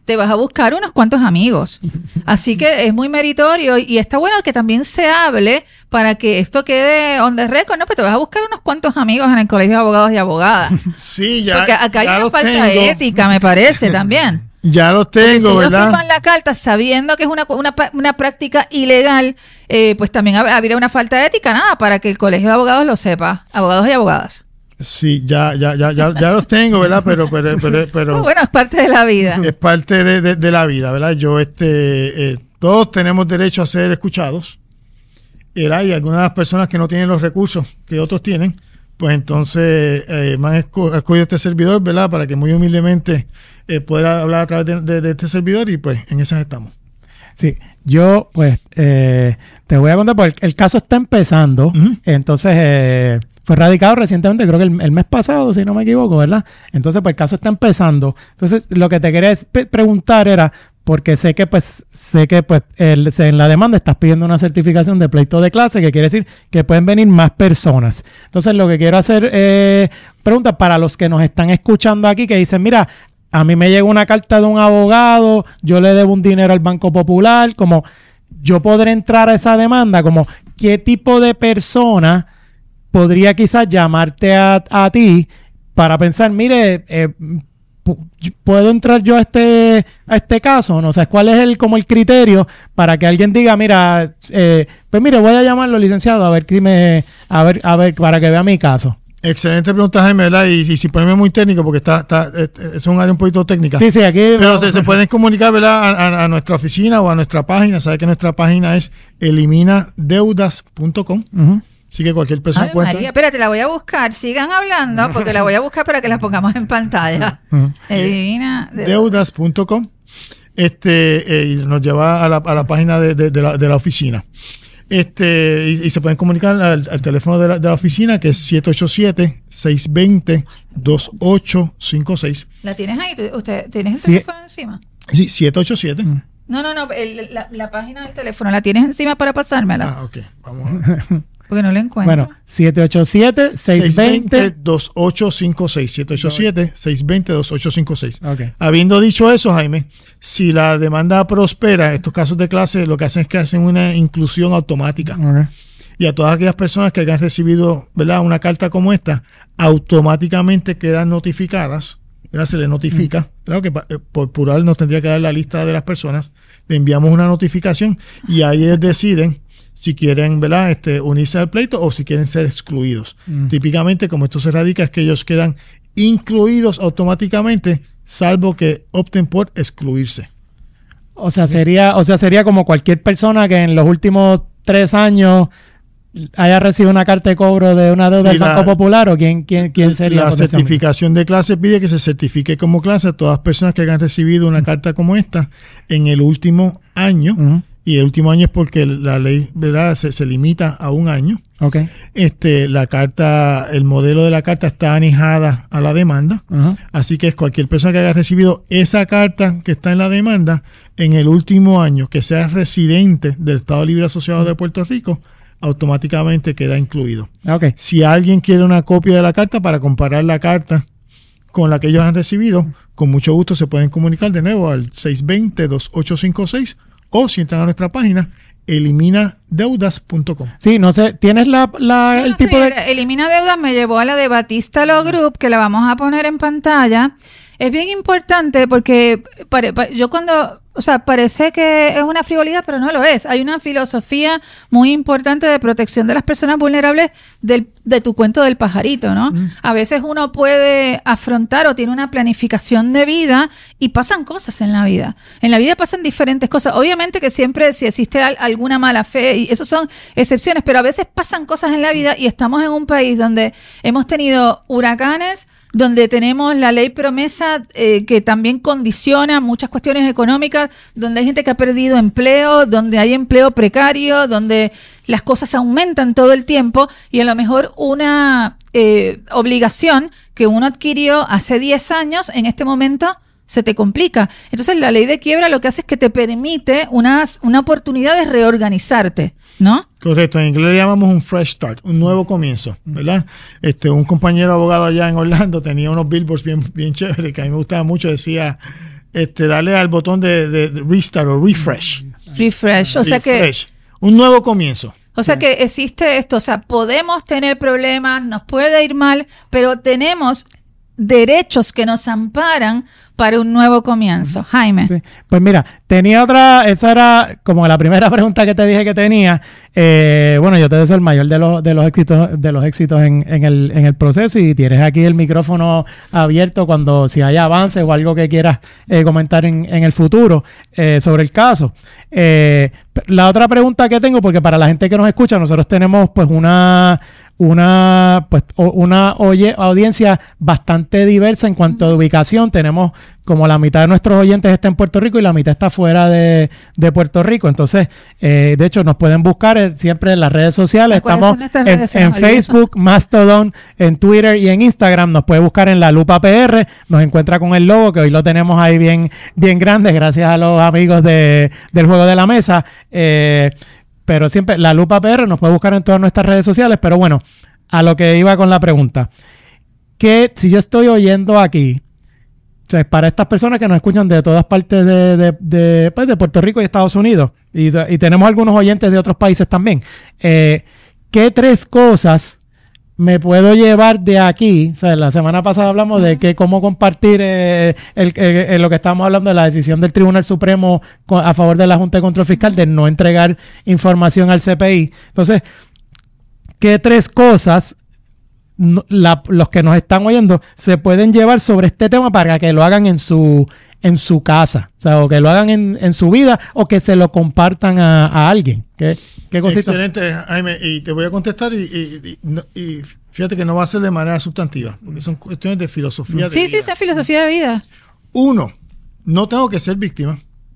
te vas a buscar unos cuantos amigos. Así que es muy meritorio y está bueno que también se hable para que esto quede on the record, ¿no? Pero te vas a buscar unos cuantos amigos en el colegio de abogados y abogadas.
Sí, ya.
Porque acá
ya
hay una falta
tengo.
de ética, me parece, también.
Ya los tengo,
si ellos
¿verdad?
firman la carta sabiendo que es una, una, una práctica ilegal, eh, pues también habría una falta de ética, nada, para que el colegio de abogados lo sepa, abogados y abogadas.
Sí, ya, ya, ya, ya, ya los tengo, ¿verdad? Pero, pero, pero, pero
bueno, es parte de la vida.
Es parte de, de, de la vida, ¿verdad? Yo, este, eh, todos tenemos derecho a ser escuchados. ¿verdad? Y algunas personas que no tienen los recursos que otros tienen, pues entonces eh, me han escogido este servidor, ¿verdad? Para que muy humildemente eh, pueda hablar a través de, de, de este servidor y pues en esas estamos.
Sí, yo pues eh, te voy a contar porque el, el caso está empezando, uh-huh. entonces eh, fue radicado recientemente, creo que el, el mes pasado, si no me equivoco, ¿verdad? Entonces pues el caso está empezando. Entonces lo que te quería pe- preguntar era, porque sé que pues sé que pues el, en la demanda estás pidiendo una certificación de pleito de clase, que quiere decir que pueden venir más personas. Entonces lo que quiero hacer eh, pregunta para los que nos están escuchando aquí, que dicen, mira, a mí me llegó una carta de un abogado, yo le debo un dinero al Banco Popular, como yo podré entrar a esa demanda, como qué tipo de persona podría quizás llamarte a, a ti para pensar, mire, eh, ¿puedo entrar yo a este a este caso? No sé, ¿cuál es el como el criterio para que alguien diga, mira, eh, pues mire, voy a llamarlo licenciado a ver si me, a ver, a ver, para que vea mi caso?
Excelente pregunta, Jaime, ¿verdad? Y, y sin ponerme muy técnico, porque está, está es un área un poquito técnica.
Sí, sí, aquí...
Pero se, se pueden comunicar, ¿verdad? A, a, a nuestra oficina o a nuestra página. Sabe que nuestra página es elimina deudas punto com. Uh-huh. Así que cualquier persona
Ay,
puede...
María, espérate, la voy a buscar. Sigan hablando, porque la voy a buscar para que la pongamos en pantalla. Uh-huh. Elimina
deudas punto com. Este, eh, y nos lleva a la, a la página de, de, de, la, de la oficina. Este, y, y se pueden comunicar al, al teléfono de la, de la oficina, que es siete ocho siete, seis dos cero, dos ocho cinco seis.
¿La tienes ahí? ¿Usted tienes el
sí.
teléfono encima?
Sí, siete ocho siete. Mm.
No, no, no, el, la, la página del teléfono, ¿la tienes encima para pasármela?
Ah, ok, vamos a ver.
Porque no la encuentro.
Bueno, siete ocho siete, seis dos cero,
dos ocho cinco seis. siete ocho siete, seis dos cero, dos ocho cinco seis.
Okay.
Habiendo dicho eso, Jaime, si la demanda prospera, estos casos de clase lo que hacen es que hacen una inclusión automática. Okay. Y a todas aquellas personas que hayan recibido, ¿verdad?, una carta como esta, automáticamente quedan notificadas, ¿verdad? Se les notifica. Mm. Claro que eh, por plural nos tendría que dar la lista de las personas. Le enviamos una notificación y ahí ellos deciden si quieren, ¿verdad?, este, unirse al pleito o si quieren ser excluidos. Mm. Típicamente, como esto se radica, es que ellos quedan incluidos automáticamente, salvo que opten por excluirse.
O sea, sería, o sea, sería como cualquier persona que en los últimos tres años haya recibido una carta de cobro de una deuda sí, del Banco Popular, o quién, quién, quién sería.
La certificación de clase pide que se certifique como clase a todas las personas que hayan recibido una uh-huh. carta como esta en el último año. Uh-huh. Y el último año es porque la ley, ¿verdad?, se, se limita a un año.
Okay.
Este, la carta, el modelo de la carta está anejada a la demanda. Uh-huh. Así que es cualquier persona que haya recibido esa carta que está en la demanda en el último año, que sea residente del Estado Libre Asociado de Puerto Rico, automáticamente queda incluido.
Okay.
Si alguien quiere una copia de la carta para comparar la carta con la que ellos han recibido, con mucho gusto se pueden comunicar de nuevo al seis dos cero, dos ocho cinco seis. O si entran a nuestra página, elimina deudas punto com.
Sí, no sé, ¿tienes la, la
sí,
el
no
tipo
sé,
de...?
Elimina Deudas me llevó a la de Batista Law Group, que la vamos a poner en pantalla. Es bien importante porque pare, pare, yo cuando... O sea, parece que es una frivolidad, pero no lo es. Hay una filosofía muy importante de protección de las personas vulnerables del, de tu cuento del pajarito, ¿no? Mm. A veces uno puede afrontar o tiene una planificación de vida y pasan cosas en la vida. En la vida pasan diferentes cosas. Obviamente que siempre si existe al, alguna mala fe, y eso son excepciones, pero a veces pasan cosas en la vida y estamos en un país donde hemos tenido huracanes, donde tenemos la ley promesa eh, que también condiciona muchas cuestiones económicas, donde hay gente que ha perdido empleo, donde hay empleo precario, donde las cosas aumentan todo el tiempo y a lo mejor una eh, obligación que uno adquirió hace diez años, en este momento se te complica. Entonces la ley de quiebra lo que hace es que te permite una, una oportunidad de reorganizarte, ¿no?
Correcto, en inglés le llamamos un fresh start, un nuevo comienzo, ¿verdad? Este, un compañero abogado allá en Orlando tenía unos billboards bien, bien chéveres que a mí me gustaba mucho, decía, este, darle al botón de, de, de restart o refresh.
Refresh, o sea que...
Refresh. Un nuevo comienzo.
O sea que existe esto, o sea, podemos tener problemas, nos puede ir mal, pero tenemos derechos que nos amparan para un nuevo comienzo. Jaime.
Sí. Pues mira, tenía otra, esa era como la primera pregunta que te dije que tenía. Eh, bueno, yo te deseo el mayor de los de los éxitos de los éxitos en, en el en el proceso y tienes aquí el micrófono abierto cuando si hay avances o algo que quieras eh, comentar en, en el futuro eh, sobre el caso. Eh, la otra pregunta que tengo, porque para la gente que nos escucha, nosotros tenemos pues una una pues o, una oye, audiencia bastante diversa en cuanto a ubicación. Tenemos como la mitad de nuestros oyentes está en Puerto Rico y la mitad está fuera de, de Puerto Rico. Entonces, eh, de hecho, nos pueden buscar eh, siempre en las redes sociales. Estamos en, redes en Facebook, Mastodon, en Twitter y en Instagram. Nos puede buscar en La Lupa P R. Nos encuentra con el logo, que hoy lo tenemos ahí bien, bien grande, gracias a los amigos de, del Juego de la Mesa. Eh, pero siempre La Lupa P R nos puede buscar en todas nuestras redes sociales. Pero bueno, a lo que iba con la pregunta. Que si yo estoy oyendo aquí, o sea, para estas personas que nos escuchan de todas partes de, de, de, pues de Puerto Rico y Estados Unidos, y, y tenemos algunos oyentes de otros países también, eh, ¿qué tres cosas me puedo llevar de aquí? O sea, la semana pasada hablamos de que cómo compartir eh, el, el, el, lo que estábamos hablando de la decisión del Tribunal Supremo a favor de la Junta de Control Fiscal de no entregar información al C P I. Entonces, ¿qué tres cosas no, la, los que nos están oyendo se pueden llevar sobre este tema para que lo hagan en su en su casa? O sea, o que lo hagan en, en su vida o que se lo compartan a, a alguien. ¿Qué, qué cosita?
Excelente, Jaime. Y te voy a contestar y, y, y, y fíjate que no va a ser de manera sustantiva, porque son cuestiones de filosofía de
sí,
vida.
Sí, sí, es filosofía de vida.
Uno, no tengo que ser víctima.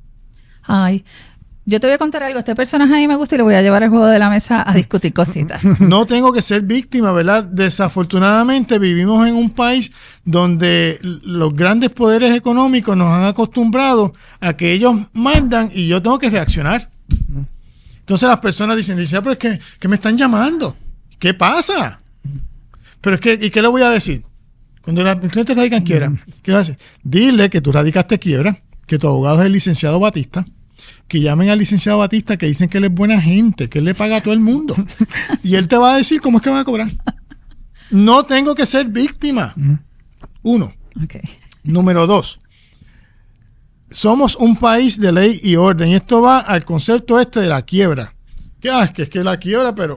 Ay, yo te voy a contar algo. Este personaje a mí me gusta y lo voy a llevar al Juego de la Mesa a discutir cositas.
No tengo que ser víctima, ¿verdad? Desafortunadamente vivimos en un país donde los grandes poderes económicos nos han acostumbrado a que ellos mandan y yo tengo que reaccionar. Entonces las personas dicen, dice, pero es que, que me están llamando. ¿Qué pasa? Pero es que, ¿y qué le voy a decir? Cuando los clientes radican quiebra, ¿qué le voy a decir? Dile que tú radicaste quiebra, que tu abogado es el licenciado Batista, que llamen al licenciado Batista, que dicen que él es buena gente, que él le paga a todo el mundo. Y él te va a decir cómo es que van a cobrar. No tengo que ser víctima. Uno.
Okay.
Número dos. Somos un país de ley y orden. Y esto va al concepto este de la quiebra. ¿Qué ah, es que es que la quiebra, pero...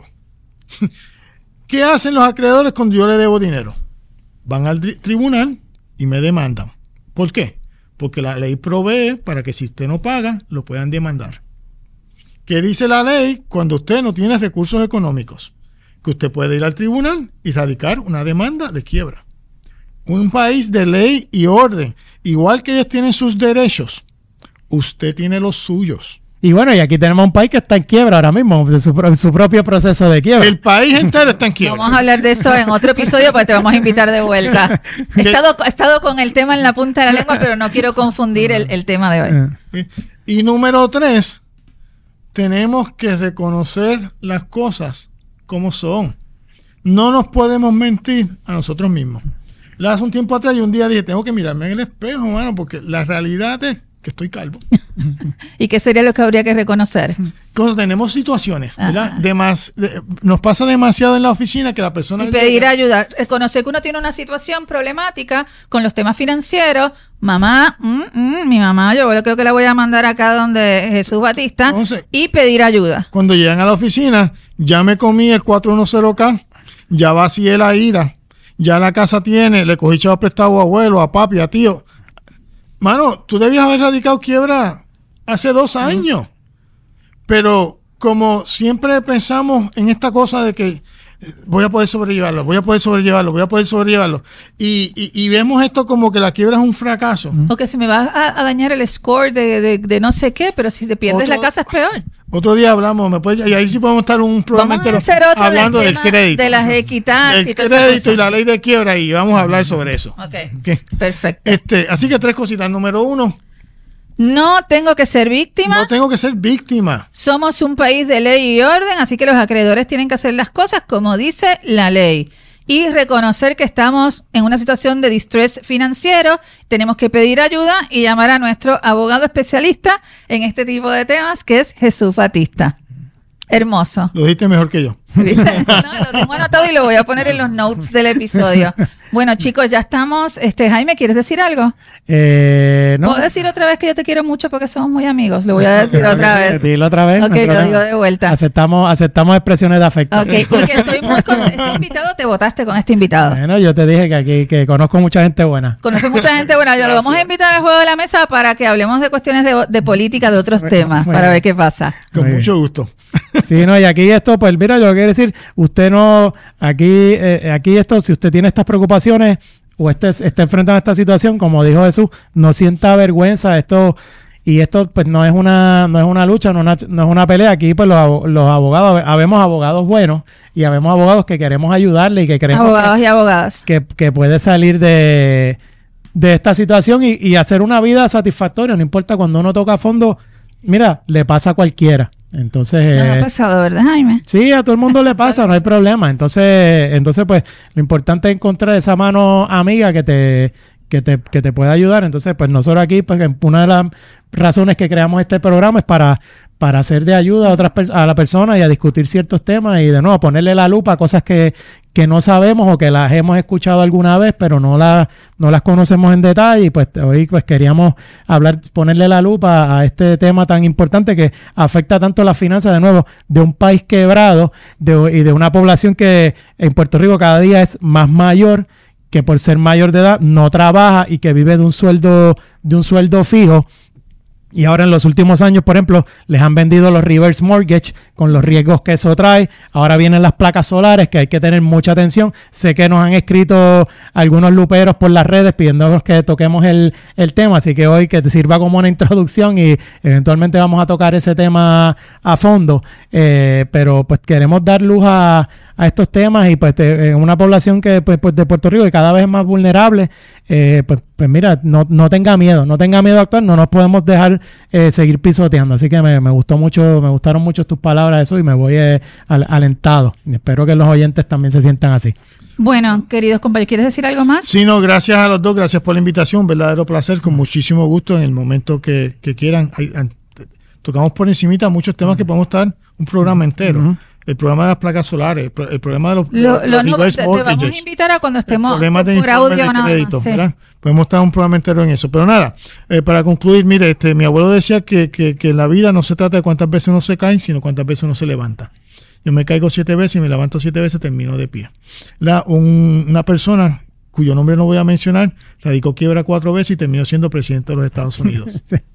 ¿Qué hacen los acreedores cuando yo le debo dinero? Van al tri- tribunal y me demandan. ¿Por qué? Porque la ley provee para que si usted no paga, lo puedan demandar. ¿Qué dice la ley cuando usted no tiene recursos económicos? Que usted puede ir al tribunal y radicar una demanda de quiebra. Un país de ley y orden. Igual que ellos tienen sus derechos, usted tiene los suyos.
Y bueno, y aquí tenemos un país que está en quiebra ahora mismo, de su, su propio proceso de quiebra.
El país entero está en quiebra.
Vamos a hablar de eso en otro episodio porque te vamos a invitar de vuelta. He estado, he estado con el tema en la punta de la lengua, pero no quiero confundir el, el tema de hoy.
Y número tres, tenemos que reconocer las cosas como son. No nos podemos mentir a nosotros mismos. Hace un tiempo atrás y un día dije, tengo que mirarme en el espejo, mano, porque la realidad es que estoy calvo.
¿Y qué sería lo que habría que reconocer?
Cuando tenemos situaciones, ¿verdad? Demas, de, nos pasa demasiado en la oficina que la persona...
Y pedir llega, ayuda. Reconocer que uno tiene una situación problemática con los temas financieros. Mamá, mm, mm, mi mamá, yo creo que la voy a mandar acá donde Jesús Batista. Entonces, y pedir ayuda.
Cuando llegan a la oficina, ya me comí el cuatrocientos diez K, ya vacié la ira, ya la casa tiene, le cogí chavos prestado a abuelo, a papi, a tío. Mano, tú debías haber radicado quiebra hace dos años. Uh-huh. Pero como siempre pensamos en esta cosa de que voy a poder sobrellevarlo, voy a poder sobrellevarlo, voy a poder sobrellevarlo. Y, y, y vemos esto como que la quiebra es un fracaso.
Uh-huh. O que se me va a, a dañar el score de, de, de no sé qué, pero si te pierdes otro, la casa es peor.
Otro día hablamos, me puede, y ahí sí podemos estar un programa entero hablando del, del crédito.
De las equidades.
El crédito y la ley de quiebra, y vamos a hablar sobre eso.
Okay.
Okay.
Perfecto.
Este, así que tres cositas. Número uno.
No tengo que ser víctima.
No tengo que ser víctima.
Somos un país de ley y orden, así que los acreedores tienen que hacer las cosas como dice la ley. y reconocer que estamos en una situación de distress financiero, tenemos que pedir ayuda y llamar a nuestro abogado especialista en este tipo de temas, que es Jesús Batista. Hermoso.
Lo dijiste mejor que yo.
¿Viste? No, lo tengo anotado y lo voy a poner en los notes del episodio. Bueno, chicos, ya estamos. Este, Jaime, ¿quieres decir algo?
Eh, no.
¿Puedo decir otra vez que yo te quiero mucho porque somos muy amigos? Lo voy a decir otra vez.
Dilo otra vez.
Ok,
no
lo digo de vuelta.
Aceptamos, aceptamos expresiones de afecto.
Ok, porque estoy muy con este invitado, te votaste con este invitado.
Bueno, yo te dije que aquí que conozco mucha gente buena.
Conoces mucha gente buena. Yo lo vamos a invitar al juego de la mesa para que hablemos de cuestiones de, de política, de otros
Bueno,
temas,
bueno.
para ver qué pasa.
Con
Muy
mucho gusto.
Sí, no, y aquí esto, pues mira, yo quiero decir, usted no, aquí, eh, aquí esto, si usted tiene estas preocupaciones o este, está enfrentando a esta situación, como dijo Jesús, no sienta vergüenza, esto, y esto pues no es una, no es una lucha, no, una, no es una pelea, aquí pues los, abo- los abogados, habemos abogados buenos y habemos abogados que queremos ayudarle y que queremos
Abogados
que,
y abogadas.
que, que puede salir de, de esta situación y, y hacer una vida satisfactoria, no importa cuando uno toca a fondo, mira, le pasa a cualquiera. Entonces,
Nos ha
eh,
pasado, ¿verdad, Jaime?
sí, a todo el mundo le pasa, no hay problema. Entonces, entonces pues lo importante es encontrar esa mano amiga que te que te que te pueda ayudar. Entonces, pues nosotros aquí, pues una de las razones que creamos este programa es para para hacer de ayuda a otras pers- a la persona y a discutir ciertos temas y de nuevo ponerle la lupa a cosas que, que no sabemos o que las hemos escuchado alguna vez pero no las no las conocemos en detalle y pues hoy pues queríamos hablar, ponerle la lupa a este tema tan importante que afecta tanto las finanzas de nuevo de un país quebrado de, y de una población que en Puerto Rico cada día es más mayor, que por ser mayor de edad no trabaja y que vive de un sueldo de un sueldo fijo. Y ahora en los últimos años, por ejemplo, les han vendido los reverse mortgage con los riesgos que eso trae. Ahora vienen las placas solares, que hay que tener mucha atención. Sé que nos han escrito algunos luperos por las redes pidiéndonos que toquemos el, el tema, así que hoy que te sirva como una introducción y eventualmente vamos a tocar ese tema a fondo. Eh, pero pues queremos dar luz a, a estos temas y pues en una población que pues, pues de Puerto Rico que cada vez es más vulnerable, eh, pues, pues mira, no, no tenga miedo, no tenga miedo a actuar, no nos podemos dejar eh, seguir pisoteando. Así que me, me gustó mucho, me gustaron mucho tus palabras eso y me voy eh, al, alentado. Y espero que los oyentes también se sientan así.
Bueno, queridos compañeros, ¿quieres decir algo más?
Sí, no, gracias a los dos, gracias por la invitación, un verdadero placer, con muchísimo gusto en el momento que, que quieran. Hay, an- tocamos por encimita muchos temas que podemos estar un programa entero.
Uh-huh.
El programa de las placas solares, el, pro- el programa de los,
Lo,
los
lo, no, te,
reverse
te vamos a
mortgages,
invitar a cuando estemos
problemas de
por
informes
audio
de
nada
crédito,
más, sí.
¿verdad? Podemos estar un programa entero en eso. Pero nada, eh, para concluir, mire, este, mi abuelo decía que, que, que en la vida no se trata de cuántas veces uno se cae, sino cuántas veces uno se levanta. Yo me caigo siete veces y me levanto siete veces, termino de pie. La, un, una persona cuyo nombre no voy a mencionar, radicó quiebra cuatro veces y terminó siendo presidente de los Estados Unidos.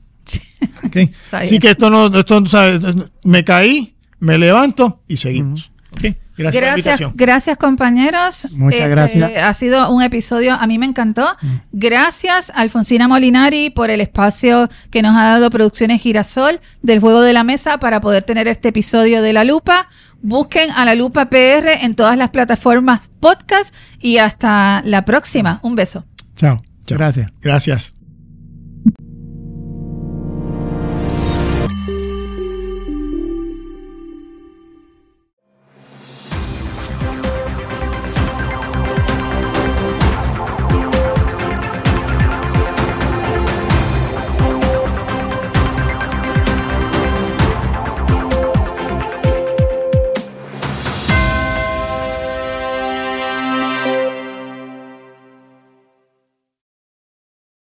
¿Okay? Así
bien.
que esto no, esto, ¿sabes? Me caí, me levanto y seguimos. ¿Okay? Gracias, por la
Gracias,
invitación.
gracias compañeros.
Muchas gracias.
Ha sido un episodio, a mí me encantó. Gracias a Alfonsina Molinari por el espacio que nos ha dado Producciones Girasol del Juego de la Mesa para poder tener este episodio de La Lupa. Busquen a La Lupa P R en todas las plataformas podcast y hasta la próxima. Un beso.
Chao.
Chao.
Gracias.
Gracias.